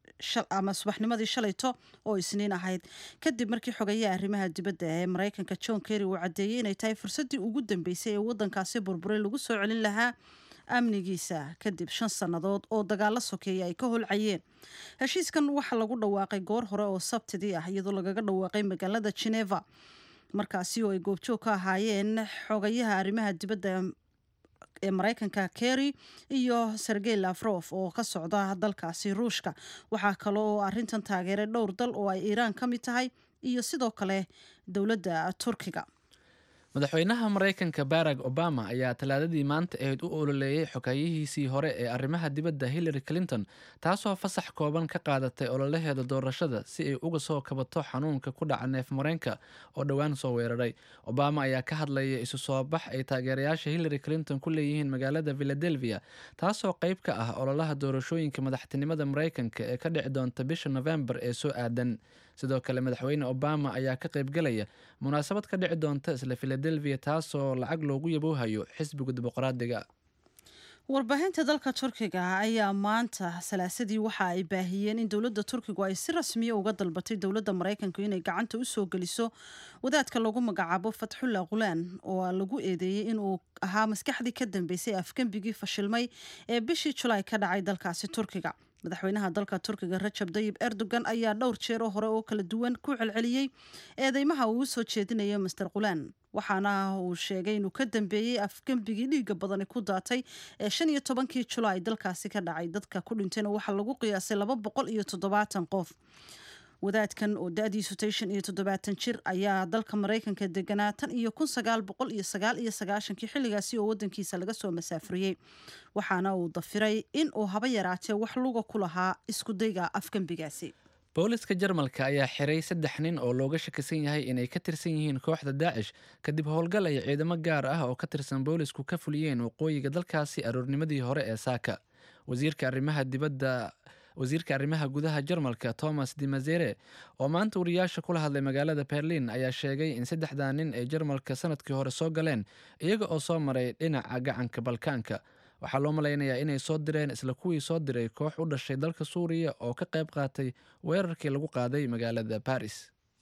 ama subaxnimadii shalayto oo isniin ahayd kadib markii xogayaha arrimaha dibadda ee Mareykanka John Kerry uu cadeeyay inay tahay fursadii ugu dambeysay ee wadankaasi burburay lagu soo celin lahaa amnigiisa kadib shan sannadood oo dagaalo sokeeya ay ka holcayeen. heshiiskan waxaa lagu dhawaaqay goor hore oo sabtidii ah iyadoo lagaga dhawaaqay magaalada Geneva markaasi oo ay goobjoog ka ahaayeen xogayaha arrimaha dibadda ee Mareykanka Kerry iyo Sergey Lavrov oo ka socda dalkaasi Ruushka. waxaa kale oo arrintan taageeray dhowr dal oo ay Iiraan ka mid tahay iyo sidoo kale dowladda Turkiga. madaxweynaha Mareykanka Barack Obama ayaa talaadadii maanta ahayd u ololeeyay xogayihiisii hore ee arrimaha dibadda Hillary Clinton taasoo fasax kooban ka qaadatay ololaheeda doorashada si ay uga soo kabato xanuunka ku dhaca neef mareenka oo dhowaan soo weeraray. Obama ayaa ka hadlayay isu soo bax ay taageerayaasha Hillary Clinton ku leeyihiin magaalada Philadelphia taasoo qayb ka ah ololaha doorashooyinka madaxtinimada Mareykanka ee ka dhici doonta bisha November ee soo aadan. sidoo kale madaxweyne Obama ayaa ka qayb galaya munaasabad ka dhici doonta isla Philadelphia taasoo lacag loogu yaboohayo xisbiga dimuqraadiga. warbaahinta dalka Turkiga ayaa maanta salaasadii waxa ay baahiyeen in dowladda Turkigu ay si rasmi ah uga dalbatay dowladda Mareykanka inay gacanta u soo geliso wadaadka lagu magacaabo Fathullah Gulen oo lagu eedeeyay inuu ahaa maskaxdii ka dambeysay afgambigii fashilmay ee bishii July ka dhacay dalkaasi Turkiga. madaxweynaha dalka Turkiga Recep Tayyip Erdogan ayaa dhowr jeer hore oo kala duwan ku celceliyay eedeymaha uu soo jeedinayo Mister Gulen waxaana uu sheegay inuu ka dambeeyay afgambigii dhiiga badan ku daatay ee shan iyo tobankii July dalkaasi ka dhacay. dadka ku dhintayna waxa lagu qiyaasay laba boqol iyo toddobaatan qof. wadaadkan oo da'diisu shan iyo toddobaatan jir ayaa dalka Mareykanka deganaa tan iyo kun sagaal boqol iyo sagaal iyo sagaashan-kii xilligaasi oo wadankiisa laga soo masaafuriyay waxaana uu dafiray in uu haba yaraatee wax luga ku lahaa isku dayga afgambigaasi. booliska Jarmalka ayaa xiray saddex nin oo looga shakisan yahay inay ka tirsan yihiin kooxda Daesh kadib howlgal ay ciidamo gaar ah oo ka tirsan boolisku ka fuliyeen waqooyiga dalkaasi aroornimadii hore ee Saaka. wasiirka arrimaha dibadda wasiirka arrimaha gudaha Jarmalka Thomas de Maizière oo maanta wariyaasha kula hadlay magaalada Berlin ayaa sheegay in saddexda nin ee Jarmalka sanadkii hore soo galeen iyaga oo soo maray dhinaca gacanka Balkaanka. waxaa loo malaynayaa inay soo direen isla kuwii soo diray koox u dhashay dalka Suuriya oo ka qayb qaatay weerarkii lagu qaaday magaalada Paris.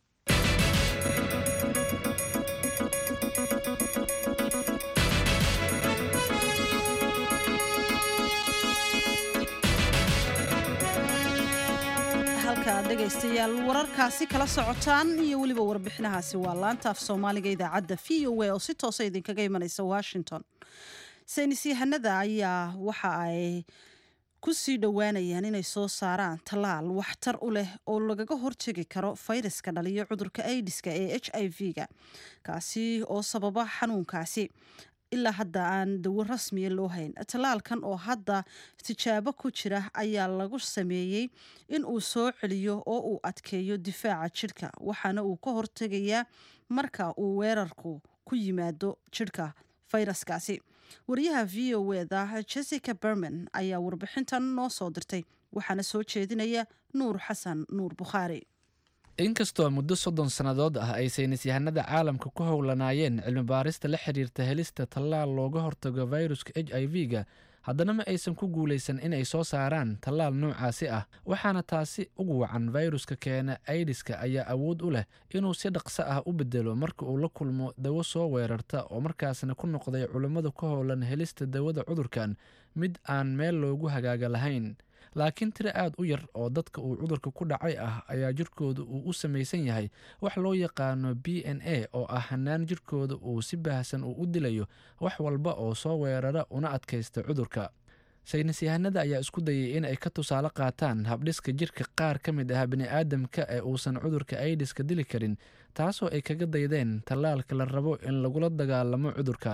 dhegaystayaal wararkaasi kala socotaan iyo weliba warbixinahaasi waa laanta af Soomaaliga idaacadda V O A oo si toos ah idinkaga imanaysa Washington. saynis yahanada ayaa waxa ay ku sii dhowaanayaan inay soo saaraan tallaal waxtar u leh oo lagaga hortagi karo fayraska dhaliyo cudurka AIDS-ka ee H I V-ga kaasi oo sababa xanuunkaasi. ilaa hadda aan dawo rasmiya loo hayn. tallaalkan oo hadda tijaabo ku jira ayaa lagu sameeyey in uu soo celiyo oo uu adkeeyo difaaca jidhka waxaana uu ka hortegayaa marka uu weerarku ku yimaado jidhka fayraskaasi. wariyaha V O A-da Jessica Berman ayaa warbixintan noo soo dirtay waxaana soo jeedinaya Nuur Xasan Nuur Bukhaari. inkastoo muddo soddon sannadood ah ay saynis yahanada caalamka ku howlanaayeen cilmi baarista la xiriirta helista tallaal looga hortago fayruska H I V-ga haddana ma aysan ku guulaysan inay soo saaraan tallaal noocaasi ah waxaana taasi ugu wacan fayruska keena AIDS-ka ayaa awood u leh inuu si dhaqso ah u bedelo marka uu la kulmo dawo soo weerarta oo markaasna ku noqday culimmada ku howlan helista dawada cudurkan mid aan meel loogu hagaaga lahayn. laakiin tiro aad u yar oo dadka uu cudurka ku dhacay ah ayaa jirkooda uu u samaysan yahay wax loo yaqaano B N A oo ah hanaan jirkooda uu si baahsan uu u dilayo wax walba oo soo weerara una adkaysta cudurka. saynis yahanada ayaa isku dayay in ay ka tusaale qaataan habdhiska jirka qaar ka mid ah bini'aadamka ee uusan cudurka AIDS ka dili karin taasoo ay kaga daydeen tallaalka la rabo in lagula dagaalamo cudurkan.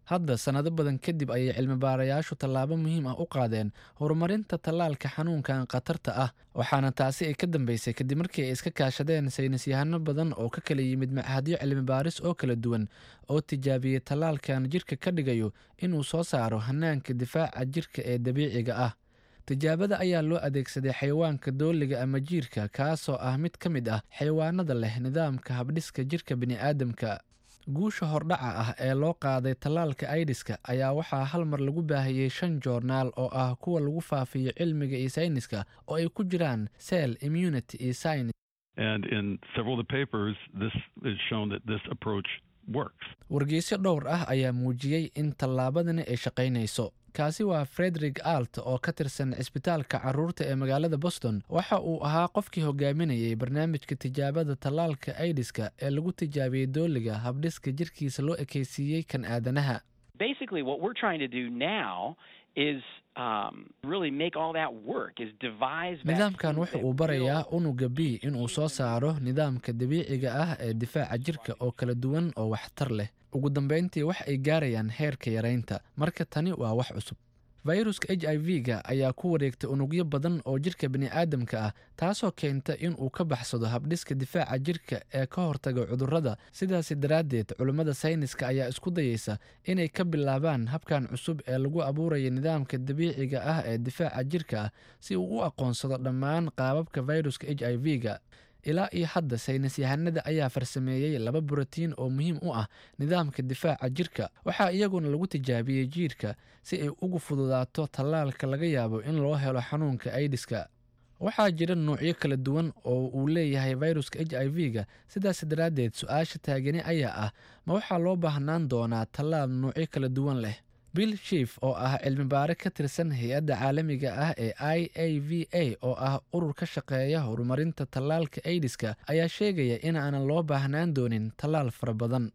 hadda sannado badan kadib ayay cilmibaarayaashu tallaabo muhiim ah u qaadeen horumarinta tallaalka xanuunkan khatarta ah waxaana taasi ay ka dambeysay kadib markii ay iska kaashadeen saynisyahano badan oo ka kala yimid machadyo cilmibaaris oo kala duwan oo tijaabiyey tallaalkan jirka ka dhigayo inuu soo saaro hanaanka difaaca jirka ee dabiiciga ah tijaabada ayaa loo adeegsaday xayawaanka dooliga ama jiirka kaasoo ah mid ka mid ah xayawaanada leh nidaamka habdhiska jirka bini'aadamka guusha hordhaca ah ee loo qaaday tallaalka aidiska ayaa waxaa hal mar lagu baahiyey shan joornaal oo ah kuwa lagu faafiyo cilmiga iyo sayniska oo ay ku jiraan cell immunity iyo science And in several of the papers, this is shown that this approach works. wargeysyo dhowr ah ayaa muujiyey in tallaabadani ay shaqaynayso kaasi waa Frederick Alt oo ka tirsan cisbitaalka carruurta ee magaalada Boston waxa uu ahaa qofkii hogaaminayay barnaamijka tijaabada tallaalka aidiska ee lagu tijaabiyey dooliga habdhiska jirkiisa loo ekaysiiyey kan aadanaha Basically what we're trying to do now is um, really make all that work, is devise nidaamkan wuxuu uu barayaa unuga B inuu soo saaro nidaamka dabiiciga ah ee difaaca jirka oo kala duwan oo waxtar leh ugu dambeyntii wax ay gaarayaan heerka yaraynta marka tani waa wax cusub fayruska H I V-ga ayaa ku wareegtay unugyo badan oo jirka bini'aadamka ah taasoo keenta in uu ka baxsado habdhiska difaaca jirka ee ka hortaga cudurrada sidaas daraaddeed culimmada sayniska ayaa isku dayaysa inay ka bilaabaan habkan cusub ee lagu abuurayo nidaamka dabiiciga ah ee difaaca jirka ah si uu u aqoonsado dhammaan qaababka fayruska H I V-ga ilaa iyo hadda saynisyahanada ayaa farsameeyey laba borotiin oo muhiim u ah nidaamka difaaca jirka waxaa iyaguna lagu tijaabiyey jiirka si ay ugu fududaato tallaalka laga yaabo in loo helo xanuunka aidiska waxaa jira noocyo kala duwan oo uu leeyahay fayruska H I V-ga sidaas daraaddeed su-aasha taagani ayaa ah ma waxaa loo baahnaan doonaa tallaal noocyo kala duwan leh Bill Schiff oo ah cilmibaare ka tirsan hay-adda caalamiga ah ee I A V A oo ah urur ka shaqeeya horumarinta tallaalka aidiska ayaa sheegaya in aanan loo baahnaan doonin tallaal fara badan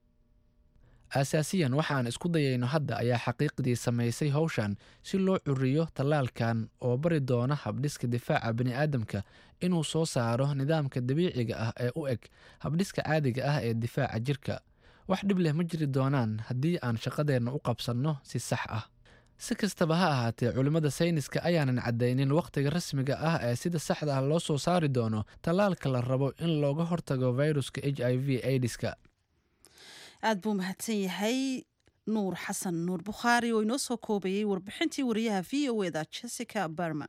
asaasiyan waxaan isku dayayno hadda ayaa xaqiiqdii samaysay hawshan si loo curiyo tallaalkan oo bari doona habdhiska difaaca bini'aadamka inuu soo saaro nidaamka dabiiciga ah ee u eg habdhiska caadiga ah ee difaaca jirka wax dhib leh ma jiri doonaan haddii aan shaqadeenna u qabsanno si sax ah si kastaba ha ahaatee culimmada sayniska ayaanan caddaynin wakhtiga rasmiga ah ee sida saxda ah loo soo saari doono tallaalka la rabo in looga hortago fayruska H I V aidiska aad buu mahadsan yahay nuur xasan nuur bukhaari oo inoo soo koobayay warbixintii wariyaha v o eda Jessica Berman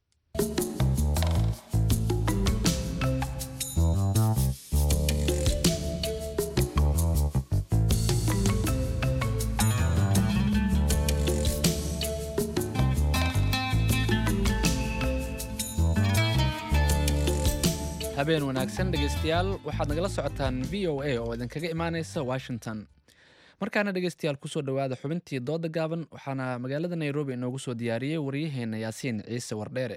habeen wanaagsan dhegeystayaal waxaad nagala socotaan v o a oo idinkaga imaaneysa Washington markaana dhegeystayaal kusoo dhawaada xubintii dooda gaaban waxaana magaalada Nairobi inoogu soo diyaariyey wariyaheena Yaasiin Ciise Wardheere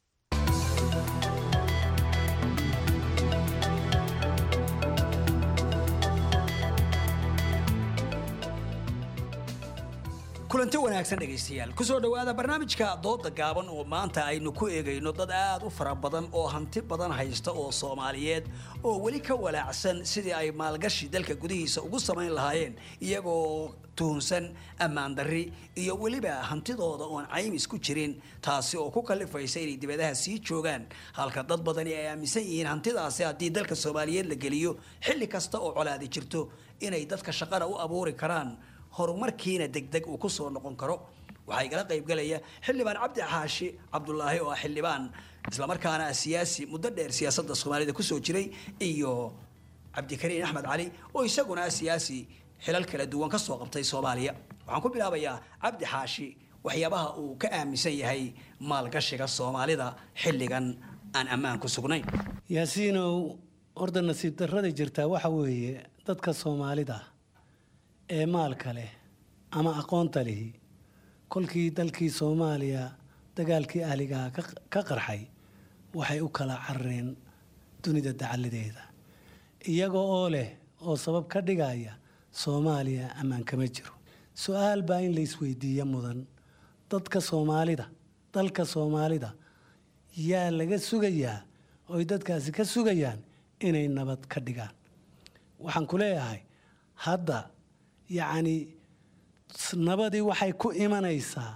kulanti wanaagsan dhageystayaal kusoo dhawaada barnaamijka dooda gaaban oo maanta aynu ku eegayno dad aad u fara badan oo hanti badan haysta oo Soomaaliyeed oo weli ka walaacsan sidii ay maalgashi dalka gudihiisa ugu samayn lahaayeen iyagoo tuhunsan ammaan darri iyo weliba hantidooda oon caymis ku jirin taasi oo ku kalifaysa inay dibadaha sii joogaan halka dad badani ay aaminsan yihiin hantidaasi haddii dalka Soomaaliyeed la geliyo xilli kasta oo colaadi jirto inay dadka shaqada u abuuri karaan horumarkiina degdeg uu ku soo noqon karo waxay igala qayb galaya xildhibaan Cabdi Xaashi Cabdullaahi oo ah xildhibaan isla markaana siyaasi muddo dheer siyaasadda Soomaalida ku soo jiray iyo Cabdikariin Axmed Cali oo isaguna siyaasi xilal kala duwan ka soo qabtay Soomaaliya waxaan ku bilaabayaa Cabdi Xaashi waxyaabaha uu ka aaminsan yahay maalgashiga Soomaalida xilligan aan ammaan ku sugnayn Yaasiinow orda nasiib darrada jirta waxa weeye dadka Soomaalida ee maalka leh ama aqoonta leh kolkii dalkii Soomaaliya dagaalkii ahliga ka qarxay waxay u kala carreen dunida dacaladeeda iyaga oo leh oo sabab ka dhigaya Soomaaliya amaan kama jiro su'aal baa in la isweydiiyo mudan dadka Soomaalida dalka Soomaalida yaa laga sugayaa oo dadkaasi ka sugayaan inay nabad ka dhigaan waxaan ku leeyahay hadda يعني nabadii waxay ku imanaysaa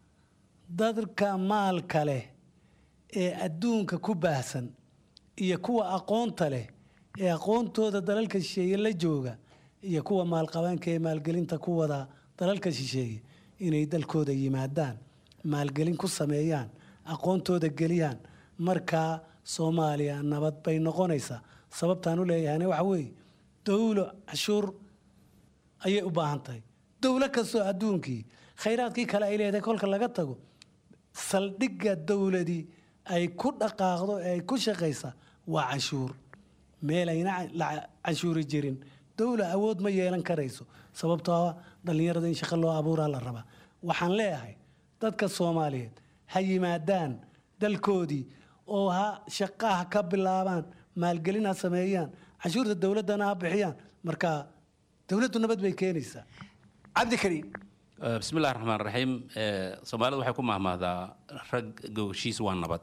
dadka maalka leh ee adduunka ku baahsan iyo kuwa aqoonta leh ee aqoontooda dalalka shisheeye la jooga iyo kuwa maalqabaanka ee maalgelinta ku wada dalalka shisheeye inay dalkooda yimaadaan maalgelin ku sameeyaan aqoontooda geliyaan markaa soomaaliya nabad bay noqonaysaa sababtaan u leeyahayna waxa weeye dowlo cashuur ayay u baahan tahay dowlo kastoo adduunkii khayraadkii kale ay leedahay kolka laga tago saldhigga dowladii ay ku dhaqaaqdo ee ay ku shaqaysa waa canshuur meel ayna canshuuri jirin dowla awood ma yeelan karayso sababtoo ah dhallinyarada in shaqo loo abuuraa la rabaa waxaan leeyahay dadka soomaaliyeed ha yimaadaan dalkoodii oo ha shaqaha ka bilaabaan maalgelin ha sameeyaan canshuurta dowladdana ha bixiyaan marka dowladdu nabad bay keenaysaa cabdikariim bismillahi raxmaan raxiim soomaalidu waxay ku mahmahdaa rag gogoshiis waa nabad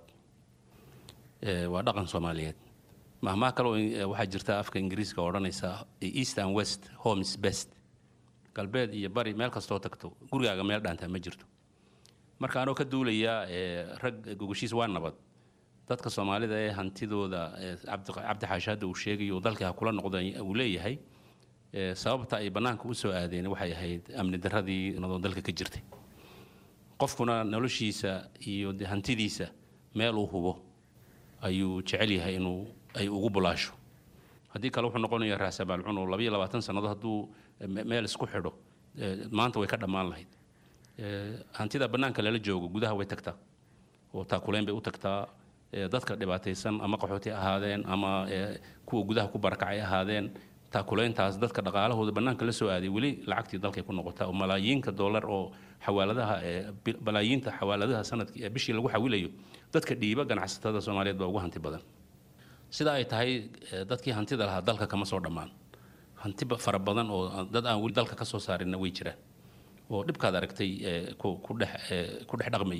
waa dhaqan soomaaliyeed mahmaha kale waxaa jirta afka ingiriiska oo odhanaysa east and west home is best galbeed iyo bari meel kastoo tagto gurigaaga meel dhaantaa ma jirto marka anoo ka duulaya rag gogoshiis waa nabad dadka soomaalida ee hantidooda cabdi xaashi hadda uu sheegayo dalkii ha kula noqda uu leeyahay sababta ay bannaanka u soo aadeen waxay ahayd amni darradii nadoo dalka ka jirtay qofkuna noloshiisa iyo hantidiisa meel uu hubo ayuu jecel yahay inuu ay ugu bulaasho haddii kale wuxuu noqonayaa raasamaal cun oo labayo labaatan sannadood hadduu meel isku xidho maanta way ka dhammaan lahayd hantida bannaanka lala joogo gudaha way tagtaa oo taakuleen bay u tagtaa dadka dhibaataysan ama qaxooti ahaadeen ama kuwa gudaha ku barakacay ahaadeen taakuleyntaas dadka dhaqaalahooda bannaanka la soo aaday weli lacagtii dalkay ku noqotaa oo malaayiinka dollar oo xawaaladaha balaayiinta xawaaladaha sanadkii ee bishii lagu xawilayo dadka dhiiba ganacsatada soomaaliyeed baa ugu hanti badan sida ay tahay dadkii hantida lahaa dalka kama soo dhammaan hanti fara badan oo dad aan weli dalka ka soo saarinna way jiraan oo dhibkaad aragtay ku dhex ku dhex dhaqmayay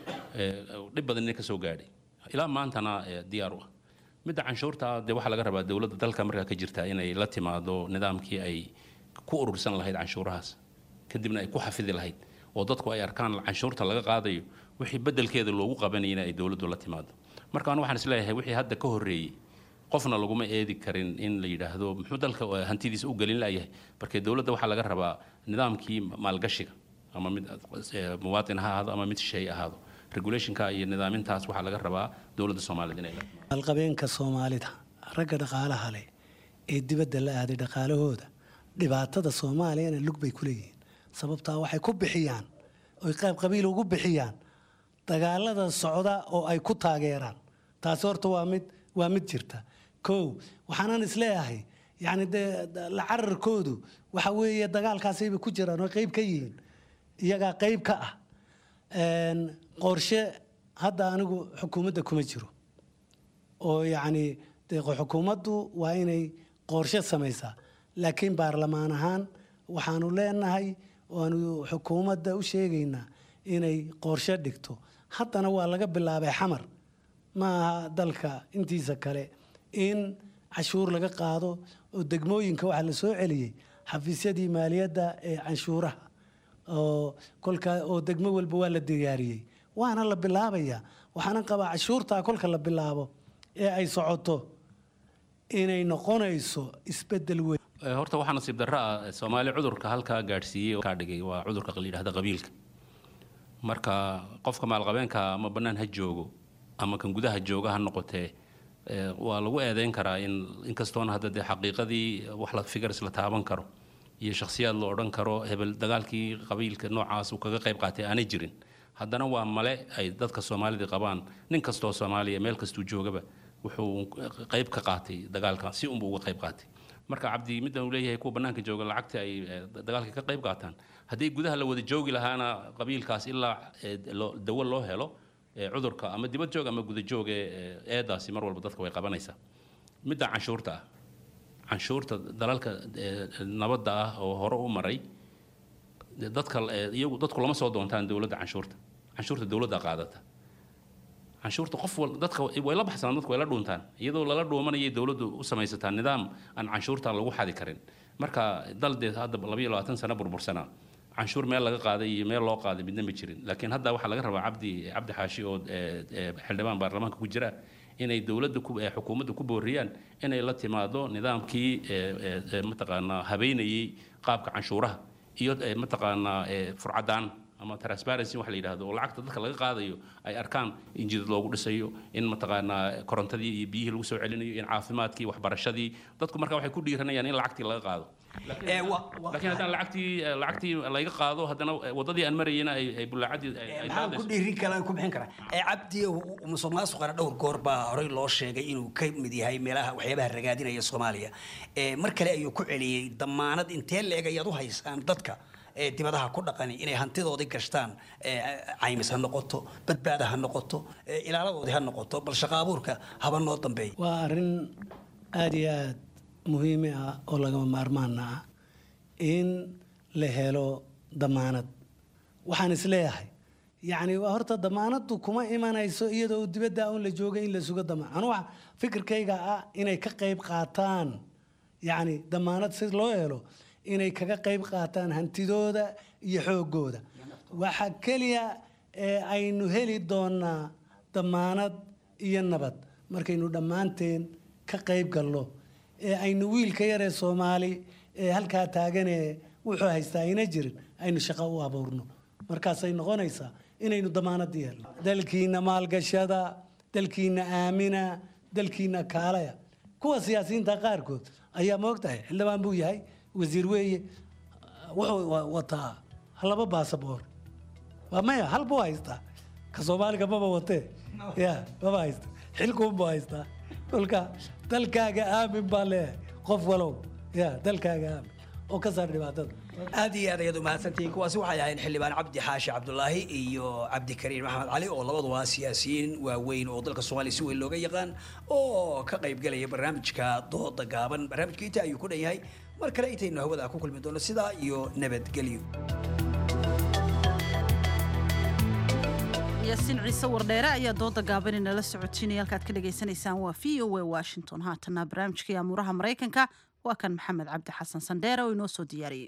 dhib badanina ka soo gaadhay ilaa maantana diyaar u ah midda canshuurta dee waxaa laga rabaa dowladda dalka markaa ka jirta inay la timaado nidaamkii ay ku urursan lahayd canshuurahaas kadibna ay ku xafidi lahayd oo dadku ay arkaan canshuurta laga qaadayo wixii beddelkeeda loogu qabanayna ay dowladdu la timaado marka anu waxaan isleeyahay wixii hadda ka horreeyey qofna laguma eedi karin in la yidhaahdo muxuu dalka hantidiisa u gelin layahay markee dowladda waxaa laga rabaa nidaamkii maalgashiga ama mid muwaatin ha ahaado ama mid shay ahaado regulationka iyo nidaamintaas waxaa laga rabaa dowladda soomaalida inay maalqabeenka soomaalida ragga dhaqaalaha leh ee dibadda la aaday dhaqaalahooda dhibaatada soomaaliyana lug bay ku leeyihiin sababtaa waxay ku bixiyaan oy qayb qabiil ugu bixiyaan dagaalada socda oo ay ku taageeraan taasi horta waa mid waa mid jirta kow waxaanan isleeyahay yacni dee la cararkoodu waxa weeye dagaalkaasayba ku jiraan oo qayb ka yihiin iyagaa qayb ka ah qorshe hadda anigu xukuumadda kuma jiro oo yacni dee xukuumaddu waa inay qorshe samaysaa laakiin baarlamaan ahaan waxaanu leenahay waanu xukuumadda u sheegaynaa inay qorshe dhigto haddana waa laga bilaabay xamar ma aha dalka intiisa kale in cashuur laga qaado oo degmooyinka waxaa la soo celiyey xafiisyadii maaliyadda ee canshuuraha oo kolka oo degmo walba waa la diyaariyey waana la bilaabayaa waxaana qabaa cashuurtaa kolka la bilaabo ee ay socoto inay noqonayso isbeddel weyn horta waxaa nasiib darro ah soomaali cudurka halkaa gaadhsiiyey oo kaa dhigay waa cudurka la yidhahda qabiilka marka qofka maalqabeenka ama bannaan ha joogo ama kan gudaha jooga ha noqotee waa lagu eedeyn karaa in inkastoona hadda dee xaqiiqadii wax la figars la taaban karo iyo shakhsiyaad la odhan karo hebel dagaalkii qabiilka noocaas uu kaga qayb qaatay aanay jirin haddana waa male ay dadka soomaalida qabaan nin kastoo soomaaliya meel kastuu joogaba wuxuu qayb ka qaatay dagaalka si unbuu uga qayb qaatay marka cabdi middan uu leeyahay kuwa bannaanka jooga lacagta ay dagaalka ka qayb qaataan haddii gudaha la wada joogi lahaana qabiilkaas ilaa dawo loo helo cudurka ama dibad joog ama guda joog eedaasi mar walba dadka way qabanaysaa midda canshuurta ah canshuurta dalalka nabadda ah oo hore u maray dadka iyagu dadku lama soo doontaan dowladda canshuurta canshuurta dowladda qaadata canshuurta qof wal dadka way la baxsanaan dadku way la dhuuntaan iyadoo lala dhuumanayay dowladdu u samaysataa nidaam aan canshuurta lagu xadi karin marka dal dee hadda labayo labaatan sano burbursana canshuur meel laga qaaday iyo meel loo qaaday midna ma jirin laakiin hadda waxaa laga rabaa cabdi cabdi xaashi oo xildhibaan baarlamaanka ku jira inay dowladda xukuumadda ku booriyaan inay la timaado nidaamkii mataqaanaa habeynayay qaabka canshuuraha iyo mataqaanaa furcadaan ama transparency wax la yidhaahdo oo lacagta dadka laga qaadayo ay arkaan in jidad loogu dhisayo in mataqaanaa korontadii iyo biyihii lagu soo celinayo in caafimaadkii waxbarashadii dadku marka waxay ku dhiiranayaan in lacagtii laga qaado laakiin haddana lacagtii lacagtii laga qaado haddana wadadii aan marayena ay bulaacadii maxaan ku dhiirin karaa ku bixin karaa cabdi musuqmaasuqana dhowr goor baa horey loo sheegay inuu ka mid yahay meelaha waxyaabaha ragaadinaya soomaaliya mar kale ayuu ku celiyey damaanad intee leeg ayaad u haysaan dadka dibadaha ku dhaqani inay hantidoodii gashtaan caymis ha noqoto badbaada ha noqoto ilaaladoodii ha noqoto bal shaqo abuurka haba noo dambeeya waa arrin aada iyo aad muhiim ah oo lagama maarmaana ah in la helo damaanad waxaan isleeyahay yacni horta damaanaddu kuma imanayso iyadoo dibadda un la joogay in la sugo damaan anu waxa fikirkayga ah inay ka qayb qaataan yacni damaanad si loo helo inay kaga qayb qaataan hantidooda iyo xoogooda waxa keliya ee aynu heli doonaa damaanad iyo nabad markaynu dhammaanteen ka qayb galno ee aynu wiilka yaree soomaali ee halkaa taagane wuxuu haystaa ayna jirin aynu shaqo u abuurno markaasay noqonaysaa inaynu damaanad yeelno dalkiina maalgashada dalkiina aamina dalkiina kaalaya kuwa siyaasiyiinta qaarkood ayaa moogtahay xildhibaan buu yahay wasiir weeye wuxuu wataa laba baasaboor waa maya hal buu haystaa ka soomaaliga maba watee ya maba haysta xilkuunbuu haystaa kolka dalkaaga aamin baa leeyahay qof walow ya dalkaaga aamin oo ka saar dhibaatada aad iyo aad ayaad u mahadsantihiin kuwaasi waxay ahayn xildhibaan cabdi xaashi cabdulaahi iyo cabdikariin maxamed cali oo labaduba siyaasiyiin waaweyn oo dalka soomaaliya si weyn looga yaqaan oo ka qaybgalaya barnaamijka dooda gaaban barnaamijka inta ayuu ku dhan yahay mar kale intaynu hawada ku kulmi doono sidaa iyo nabadgelyo yaasiin ciise wardheere ayaa dooda gaaban inala socotinaya halkaad ka dhagaysanaysaan waa v o a washington haatana barnaamijkii amuuraha maraykanka waa kan maxamed cabdi xasan sandheere oo inoo soo diyaariyey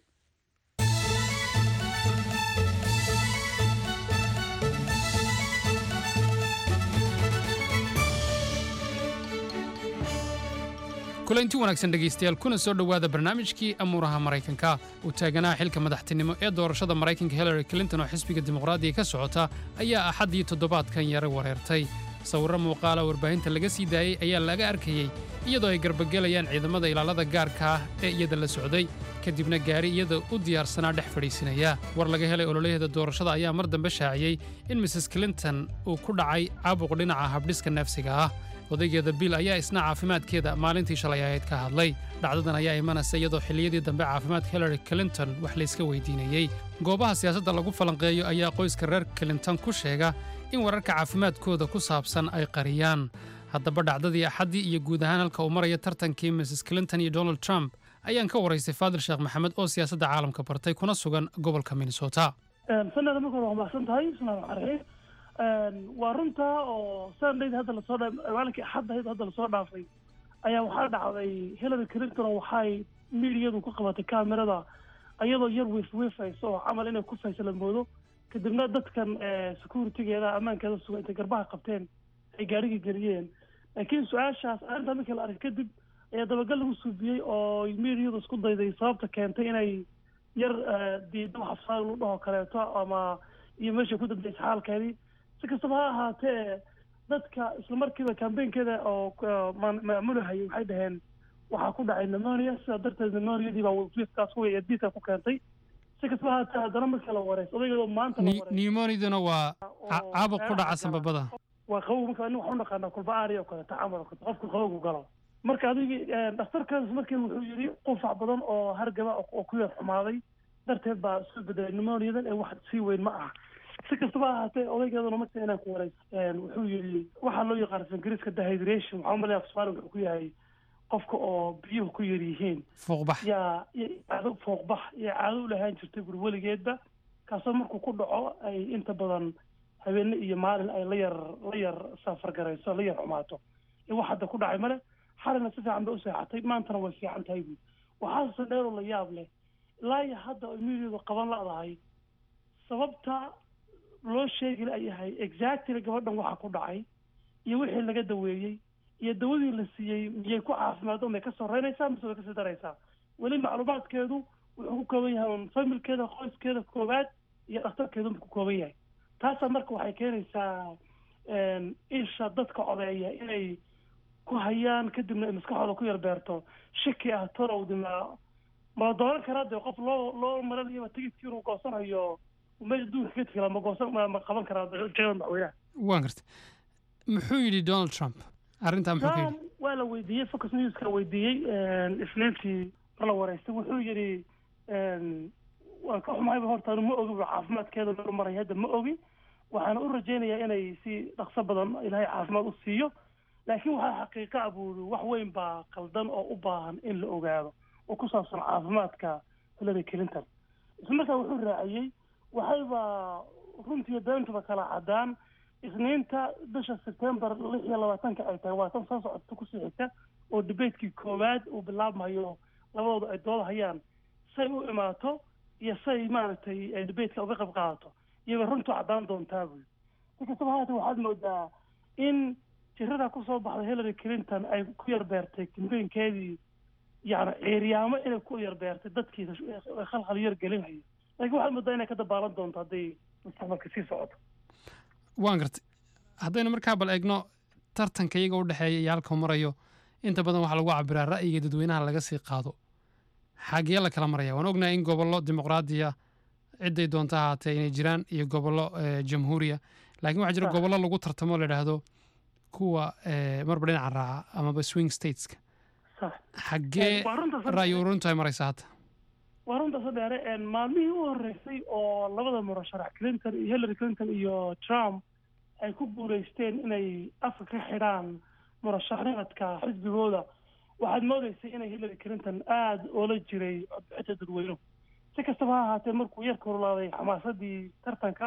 kulanti wanaagsan dhegaystayaal kuna soo dhowaada barnaamijkii amuuraha maraykanka uu taaganaha xilka madaxtinimo ee doorashada maraykanka hillary clinton oo xisbiga dimuqraadiga ka socota ayaa axaddii toddobaadkan yara wareertay sawirro muuqaala warbaahinta laga sii daayey ayaa laga arkayey iyadoo ay garbagelayaan ciidamada ilaalada gaarka ah ee iyada la socday kadibna gaari iyada u diyaarsanaa dhex fadhiisinaya war laga helay ololaheeda doorashada ayaa mar dambe shaaciyey in misses clinton uu ku dhacay caabuq dhinaca habdhiska neefsiga ah odaygeeda bill ayaa isna caafimaadkeeda maalintii shalay ahayd ka hadlay dhacdadan ayaa imanaysa iyadoo xilliyadii dambe caafimaadka hillary clinton wax layska weydiinayey goobaha siyaasadda lagu falanqeeyo ayaa qoyska reer clinton ku sheega in wararka caafimaadkooda ku saabsan ay qariyaan haddaba dhacdadii axaddii iyo guud ahaan halka uu maraya tartankii misses clinton iyo donald trump ayaan ka waraystay faadil sheekh maxamed oo siyaasadda caalamka bartay kuna sugan gobolka minnesota sanada marka waa mahadsan tahay waa runta oo sundayd hadda lasoo dha maalinkii axaddahayd hadda lasoo dhaafay ayaa waxaa dhacday hillary clinton oo waxay miidiyadu ku qabatay kamerada iyadoo yar wiifwiifaysa oo camal inay ku faysa la moodo kadibna dadkan securitygeeda ammaankeeda suga intay garbaha qabteen ay gaarigii geliyeen laakiin su-aashaas arrintaa markii la arkay kadib ayaa dabagal lagu suubiyey oo miidiyadu isku dayday sababta keentay inay yar diido xafsaad lu dhaho kaleeto ama iyo meesha ku dambaysa xaalkeedii si kastaba ha ahaatee dadka isla markiiba kambeynkeeda oo maamulahayay waxay dhaheen waxaa ku dhacay pneumonia sidaa darteed pneumoniadii baa wiifkaas kuwa diidka ku keentay si kastaba ha ahaatee haddana marka la wareys odaygeedoo maanta la wareys pneumoniaduna waa caabuq ku dhaca sanbabada waa qabow marka nin waxaan u naqaanaa kulba-aari oo kaleeto camal oo kaleeto qofka qabowgu galo marka adigii dhakhtarkaas markii wuxuu yidhi qufac badan oo hargaba oo ku yar xumaaday darteed baa isu bedelay pneumoniadan ee wax sii weyn ma ah si kastaba ahaatee odaygeeduna marka inaan ku wareys wuxuu yidhi waxaa loo yaqaana ingiriiska dehydration waxaa umaleya afsmaali wuxuu ku yahay qofka oo biyuhu ku yar yihiin fuuqbax yaa caado fuuqbax iyo caado u lahaan jirtay guri weligeedba kaasoo markuu ku dhaco ay inta badan habeenne iyo maalin ay la yar la yar safargarayso la yar xumaato ee wax hadda ku dhacay male xalina si fiican bay u seexatay maantana way fiican tahay buud waxaase dheeroo la yaab leh laaya hadda ay miidiadu qaban ladahay sababta loo sheegi layahay exactly gabadhan waxa ku dhacay iyo wixii laga daweeyey iyo dawadii la siiyey miyay ku caafimaado may ka soreynaysaa mise way kasii daraysaa weli macluumaadkeedu wuxuu ku kooban yahay un familkeeda qoyskeeda koowaad iyo dhakhtarkeedu ku kooban yahay taasaa marka waxay keenaysaa isha dadka codeeya inay ku hayaan kadibna ay maskaxooda ku yar beerto shaki ah torowdima ma la dooran karaa dee qof loo loo maranayaba tigidkii inuu goosanayo meesha duunka ka tegila ma goosan ma qaban karaa jegada madaxweynaha waan garta muxuu yidhi donald trump arrintaa muxuu ka yidhi waa la weydiiyey focus newska weydiiyey isniintii mar la wareystay wuxuu yidhi waan ka xumahayba horta ma ogi caafimaadkeeda meel maray hadda ma ogi waxaana u rajaynayaa inay si dhaqso badan ilaahay caafimaad u siiyo laakiin waxaa xaqiiqa ah buuri wax weyn baa qaldan oo u baahan in la ogaado oo ku saabsan caafimaadka hillary clinton isla markaa wuxuu raaciyey waxayba runtii beentuba kala cadaan isniinta bisha sebtembar lix iyo labaatanka ay tahay waa tan soo socota kusii xigta oo debatekii koowaad uu bilaabmayo labadooda ay dooda hayaan say u imaato iyo say maaragtay debateka uga qayb qaadato iyaga runtu caddaan doontaa buy si kastaba haatee waxaad moodaa in jirada kusoo baxday hillary clinton ay ku yar beertay kambeynkeedii yani ceeryaamo inay ku yar beertay dadkii khalkhal yar gelinhayo laakiin waxaad moodaa inay ka dabaalan doonto hadday mustaqbalka sii socoto waan gartay haddaynu markaa bal eegno tartanka iyaga u dhexeeya iyo halka marayo inta badan waxaa lagu cabiraa ra'yiga dadweynaha laga sii qaado xagee la kala maraya waan ognahay in gobollo dimuqraadiya ciday doonta ahaatee inay jiraan iyo gobollo jamhuuriya laakiin waxaa jira gobollo lagu tartamo la idhaahdo kuwa marba dhinaca raaca amaba swing stateska xaggee ra'yi ururintu ay maraysa hadda waa runta sadheere maalmihii u horeysay oo labada murasharax clinton iyo hillary clinton iyo trump ay ku guulaysteen inay afka ka xidhaan murashaxnimadka xisbigooda waxaad moodaysay inay hillary clinton aada oola jiray codbixinta dadweynuhu si kastaba ha ahaatee markuu yar korolaaday xamaasadii tartanka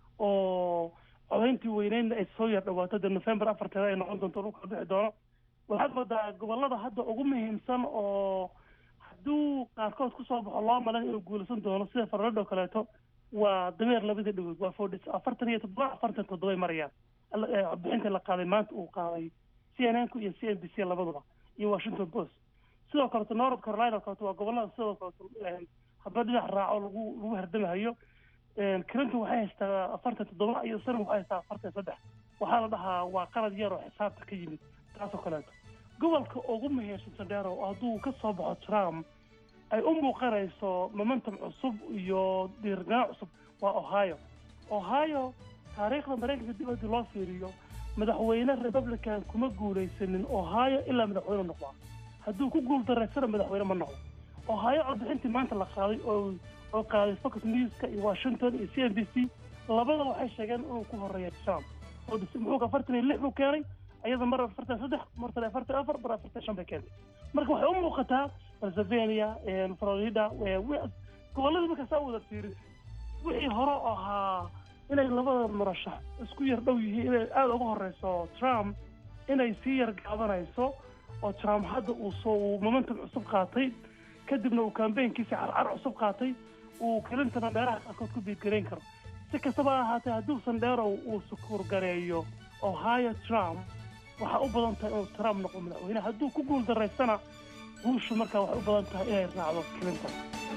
oo codayntii weyneydna ay soo yar dhawaato dee november afarteeda ay noqon doonto dhulka bixi doono waxaad moodaa gobollada hadda ugu muhiimsan oo hadduu qaarkood kusoo baxo loo malan inuu guulaysan doono sida farolado kaleeto waa dameer labada dhawood waa fordis afartan iyo toddoba afartan toddobay marayaan codbixinta la qaaday maanta uu qaaday c n n ku iyo c n b c labaduba iyo washington post sidoo kaleeto north carolina kaleeto waa gobollada sidoo kaleeto hadba dhinac raaco lagu lagu hardamahayo clinton waxay haystaa afartan toddoba iyo sanad waxay haystaa afartan saddex waxaa la dhahaa waa qalad yar oo xisaabta ka yimid taasoo kaleeto gobolka ugu muhiimsan sandheero hadduu ka soo baxo trump ay u muuqanayso momentum cusub iyo dhiirganaac cusub waa ohio ohio taariikhda maraykanka dib haddii loo fiiriyo madaxweyne republican kuma guulaysanin ohio ilaa madaxweyne noqdaa hadduu ku guul daraysana madaxweyne ma noqdo ohio codbixintii maanta la qaaday oo oo qaaday fox newska iyo washington iyo c n b c labada waxay sheegeen inuu ku horeeya trump oo muxuu afartan iyo lix buu keenay ayada mar afartan saddex martan afartan afar mar afartan shan bay keentay marka waxay u muuqataa pennsylvania florida gobolladii markaa saa wada fiirin wixii hore ahaa inay labada murashax isku yar dhow yihiin inay aada uga horeyso trump inay sii yar gaabanayso oo trump hadda uu soo uu momentum cusub qaatay kadibna uu kambeynkiisa carcar cusub qaatay uu clintona meelaha qaarkood ku biidgarayn karo si kastaba ahaatee hadduu sandheerow uu sukuurgareeyo ohio trump waxaa u badan tahay inuu trump noqdo madaxweyne hadduu ku guul daraysana guushu markaa waxay u badan tahay inay raacdo clinton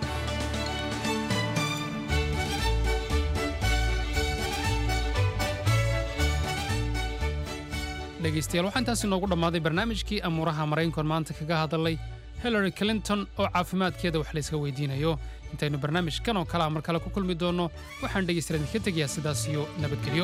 dhegaystayaal waxaa intaasi noogu dhammaaday barnaamijkii amuuraha maraykankoon maanta kaga hadalay hillary clinton oo caafimaadkeeda wax layska weydiinayo intaynu barnaamijkan oo kale a mar kale ku kulmi doonno waxaan dhegaystayaal idinka tegayaa sidaas iyo nabadgelyo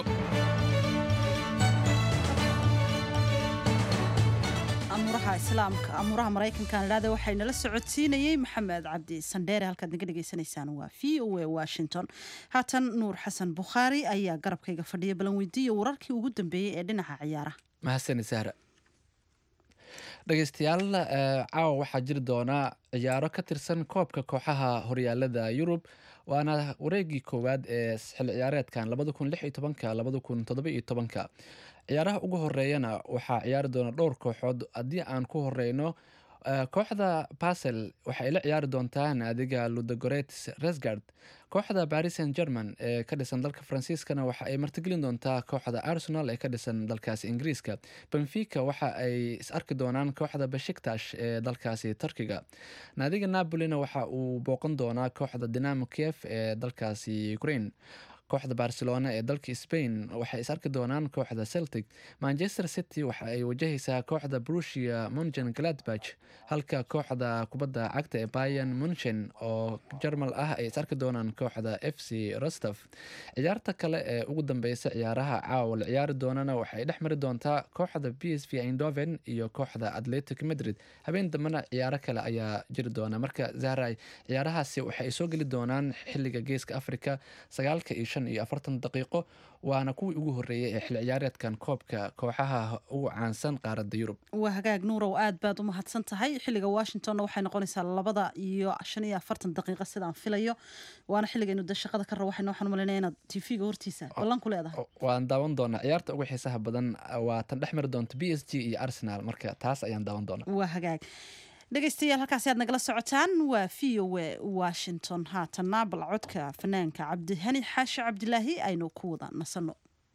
amuraha islaamka amuraha maraykankan idhahda waxay nala socodsiinayey maxamed cabdi sandheere halkaad naga dhegaysanaysaan waa v o a washington haatan nuur xasan bukhaari ayaa garabkayga fadhiya balan weydiiya wararkii ugu dambeeyey ee dhinaca ciyaaraha mahadsani sahra dhegeystayaal caawa waxaa jiri doonaa ciyaaro ka tirsan koobka kooxaha horyaalada yurub waana wareegii koowaad ee xil ciyaareedkan labada kun lix iyo tobanka labada kun toddoba iyo tobanka ciyaaraha ugu horeeyana waxaa ciyaari doona dhowr kooxood haddii aan ku horeyno kooxda basel waxay la ciyaari doontaa naadiga ludogorets resgard. kooxda paris saint german ee ka dhisan dalka faransiiskana waxa ay martigelin doontaa kooxda arsenal ee ka dhisan dalkaasi ingiriiska. benfica waxa ay is arki doonaan kooxda beshiktash ee dalkaasi turkiga. naadiga napolina waxa uu booqan doonaa kooxda dinamo kiev ee dalkaasi ukraine. kooxda barcelona ee dalka spain waxay is arki doonaan kooxda celtic. manchester city waxa ay wajahaysaa kooxda brusia munchen gladbach, halka kooxda kubadda cagta ee bayern munchen oo jarmal ah ay is arki doonaan kooxda f c rostov. ciyaarta kale ee ugu dambeysa ciyaaraha caawa la ciyaari doonana waxay dhex mari doontaa kooxda b s v eindhoven iyo kooxda atletic madrid. habeen dambena ciyaaro kale ayaa jiri doona. marka zahray, ciyaarahaasi waxay soo geli doonaan xiliga geeska africa sagaalka iyo iyo afartan daqiiqo, waana kuwii ugu horeeyay ee xil ciyaareedkan koobka kooxaha ugu caansan qaaradda Yurub. waa hagaag nuurow, aad baad u mahadsan tahay. xilliga washingtonna waxay noqonaysaa labada iyo shan iyo afartan daqiiqo sidaan filayo, waana xilligaynu de shaqada ka rabo. waxaynu waxaan umaleynaya inaad tv-ga hortiisa ballan ku leedahay. waan daawan doonaa ciyaarta ugu xiisaha badan waa tan dhex mari doonta b s g iyo arsenal, marka taas ayaan daawan doonaa. waa hagaag dhegeystayaal, halkaasi aad nagala socotaan waa v o a washington. haatanna bal codka fanaanka cabdihani xaashi cabdilaahi aynu ku wada nasano.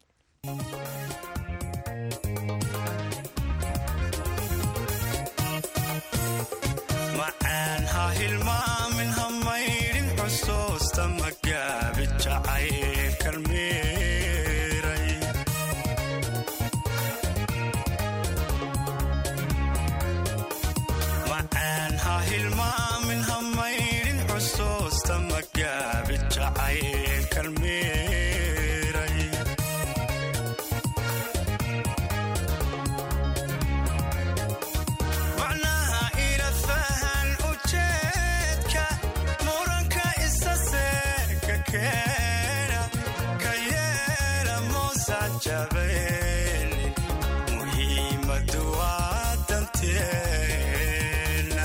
macaan ha hilmaamin ha maydhin xusuusta magaabi jacayl kalmeeray. macaan ha hilmaamin ha maydhin xusuusta magaabi jacayl kalmeeray. macnaha ila fahan ujeedka muranka isa seeka keena ka yeela moosa jabeelin muhiimadu waa danteena.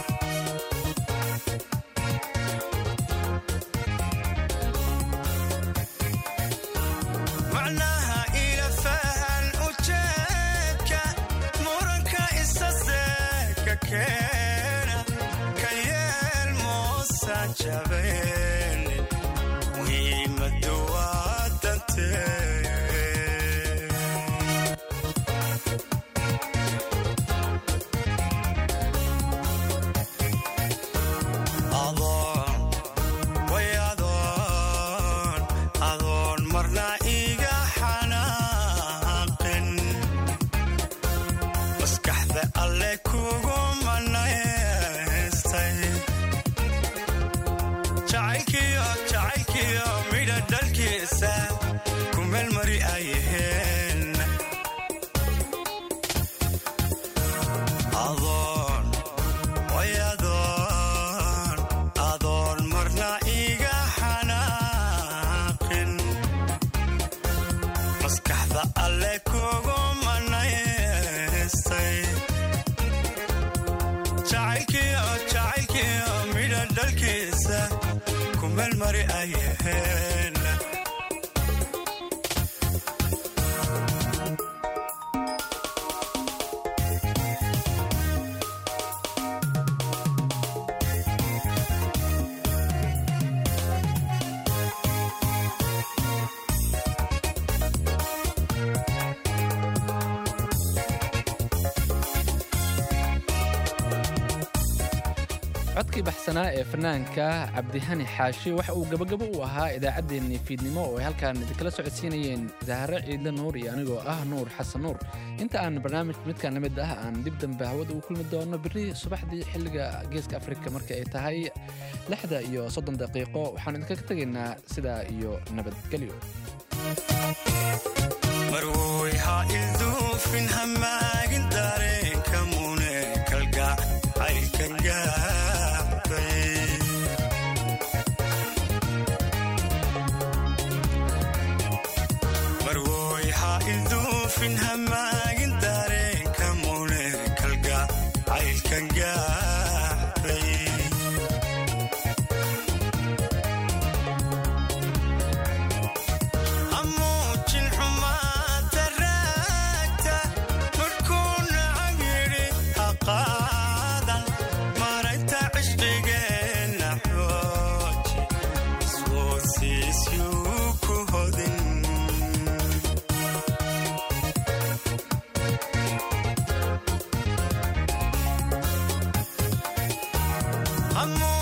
macnaha ila fahan ujeedka muranka isa seeka keena ka yeel moosa jabeelin muhiimadu waa danteena. adoon way adoon adoon marna iga xanaaqin maskaxda alle kugu manaystay jacaylkiyo jacaylkiyo midha dhalkiisa ku meelmari ayaheen. adoon way adoon adoon marna iga xanaaqin maskaxda alle kugu manaystay jacaylkiyo jacaylkiyo midha dhalkiisa ku meelmari ayaheen. codkii baxsanaa ee fanaanka cabdihani xaashi waxa uu gabagabo u ahaa idaacaddeenii fiidnimo oo ay halkaan idinkala socodsiinayeen zahare ciidle nuur iyo anigoo ah nuur xasan nuur. inta aan barnaamij midkaan la mid ah aan dib dambe hawada ugu kulmi doono beri subaxdii xilliga geeska afrika marka ay tahay lixda iyo soddon daqiiqo waxaan idinkaga tegaynaa sidaa iyo nabadgelyo. marwoy ha ilduufin ha maagin dareenka mune kalgac aykan gaabay. marwoy ha ilduufin ha maagin dareenka mune kalgac aykan gaabay. hamuujin xumaata raagta markuu nacab yidhi ha qaadan hamuun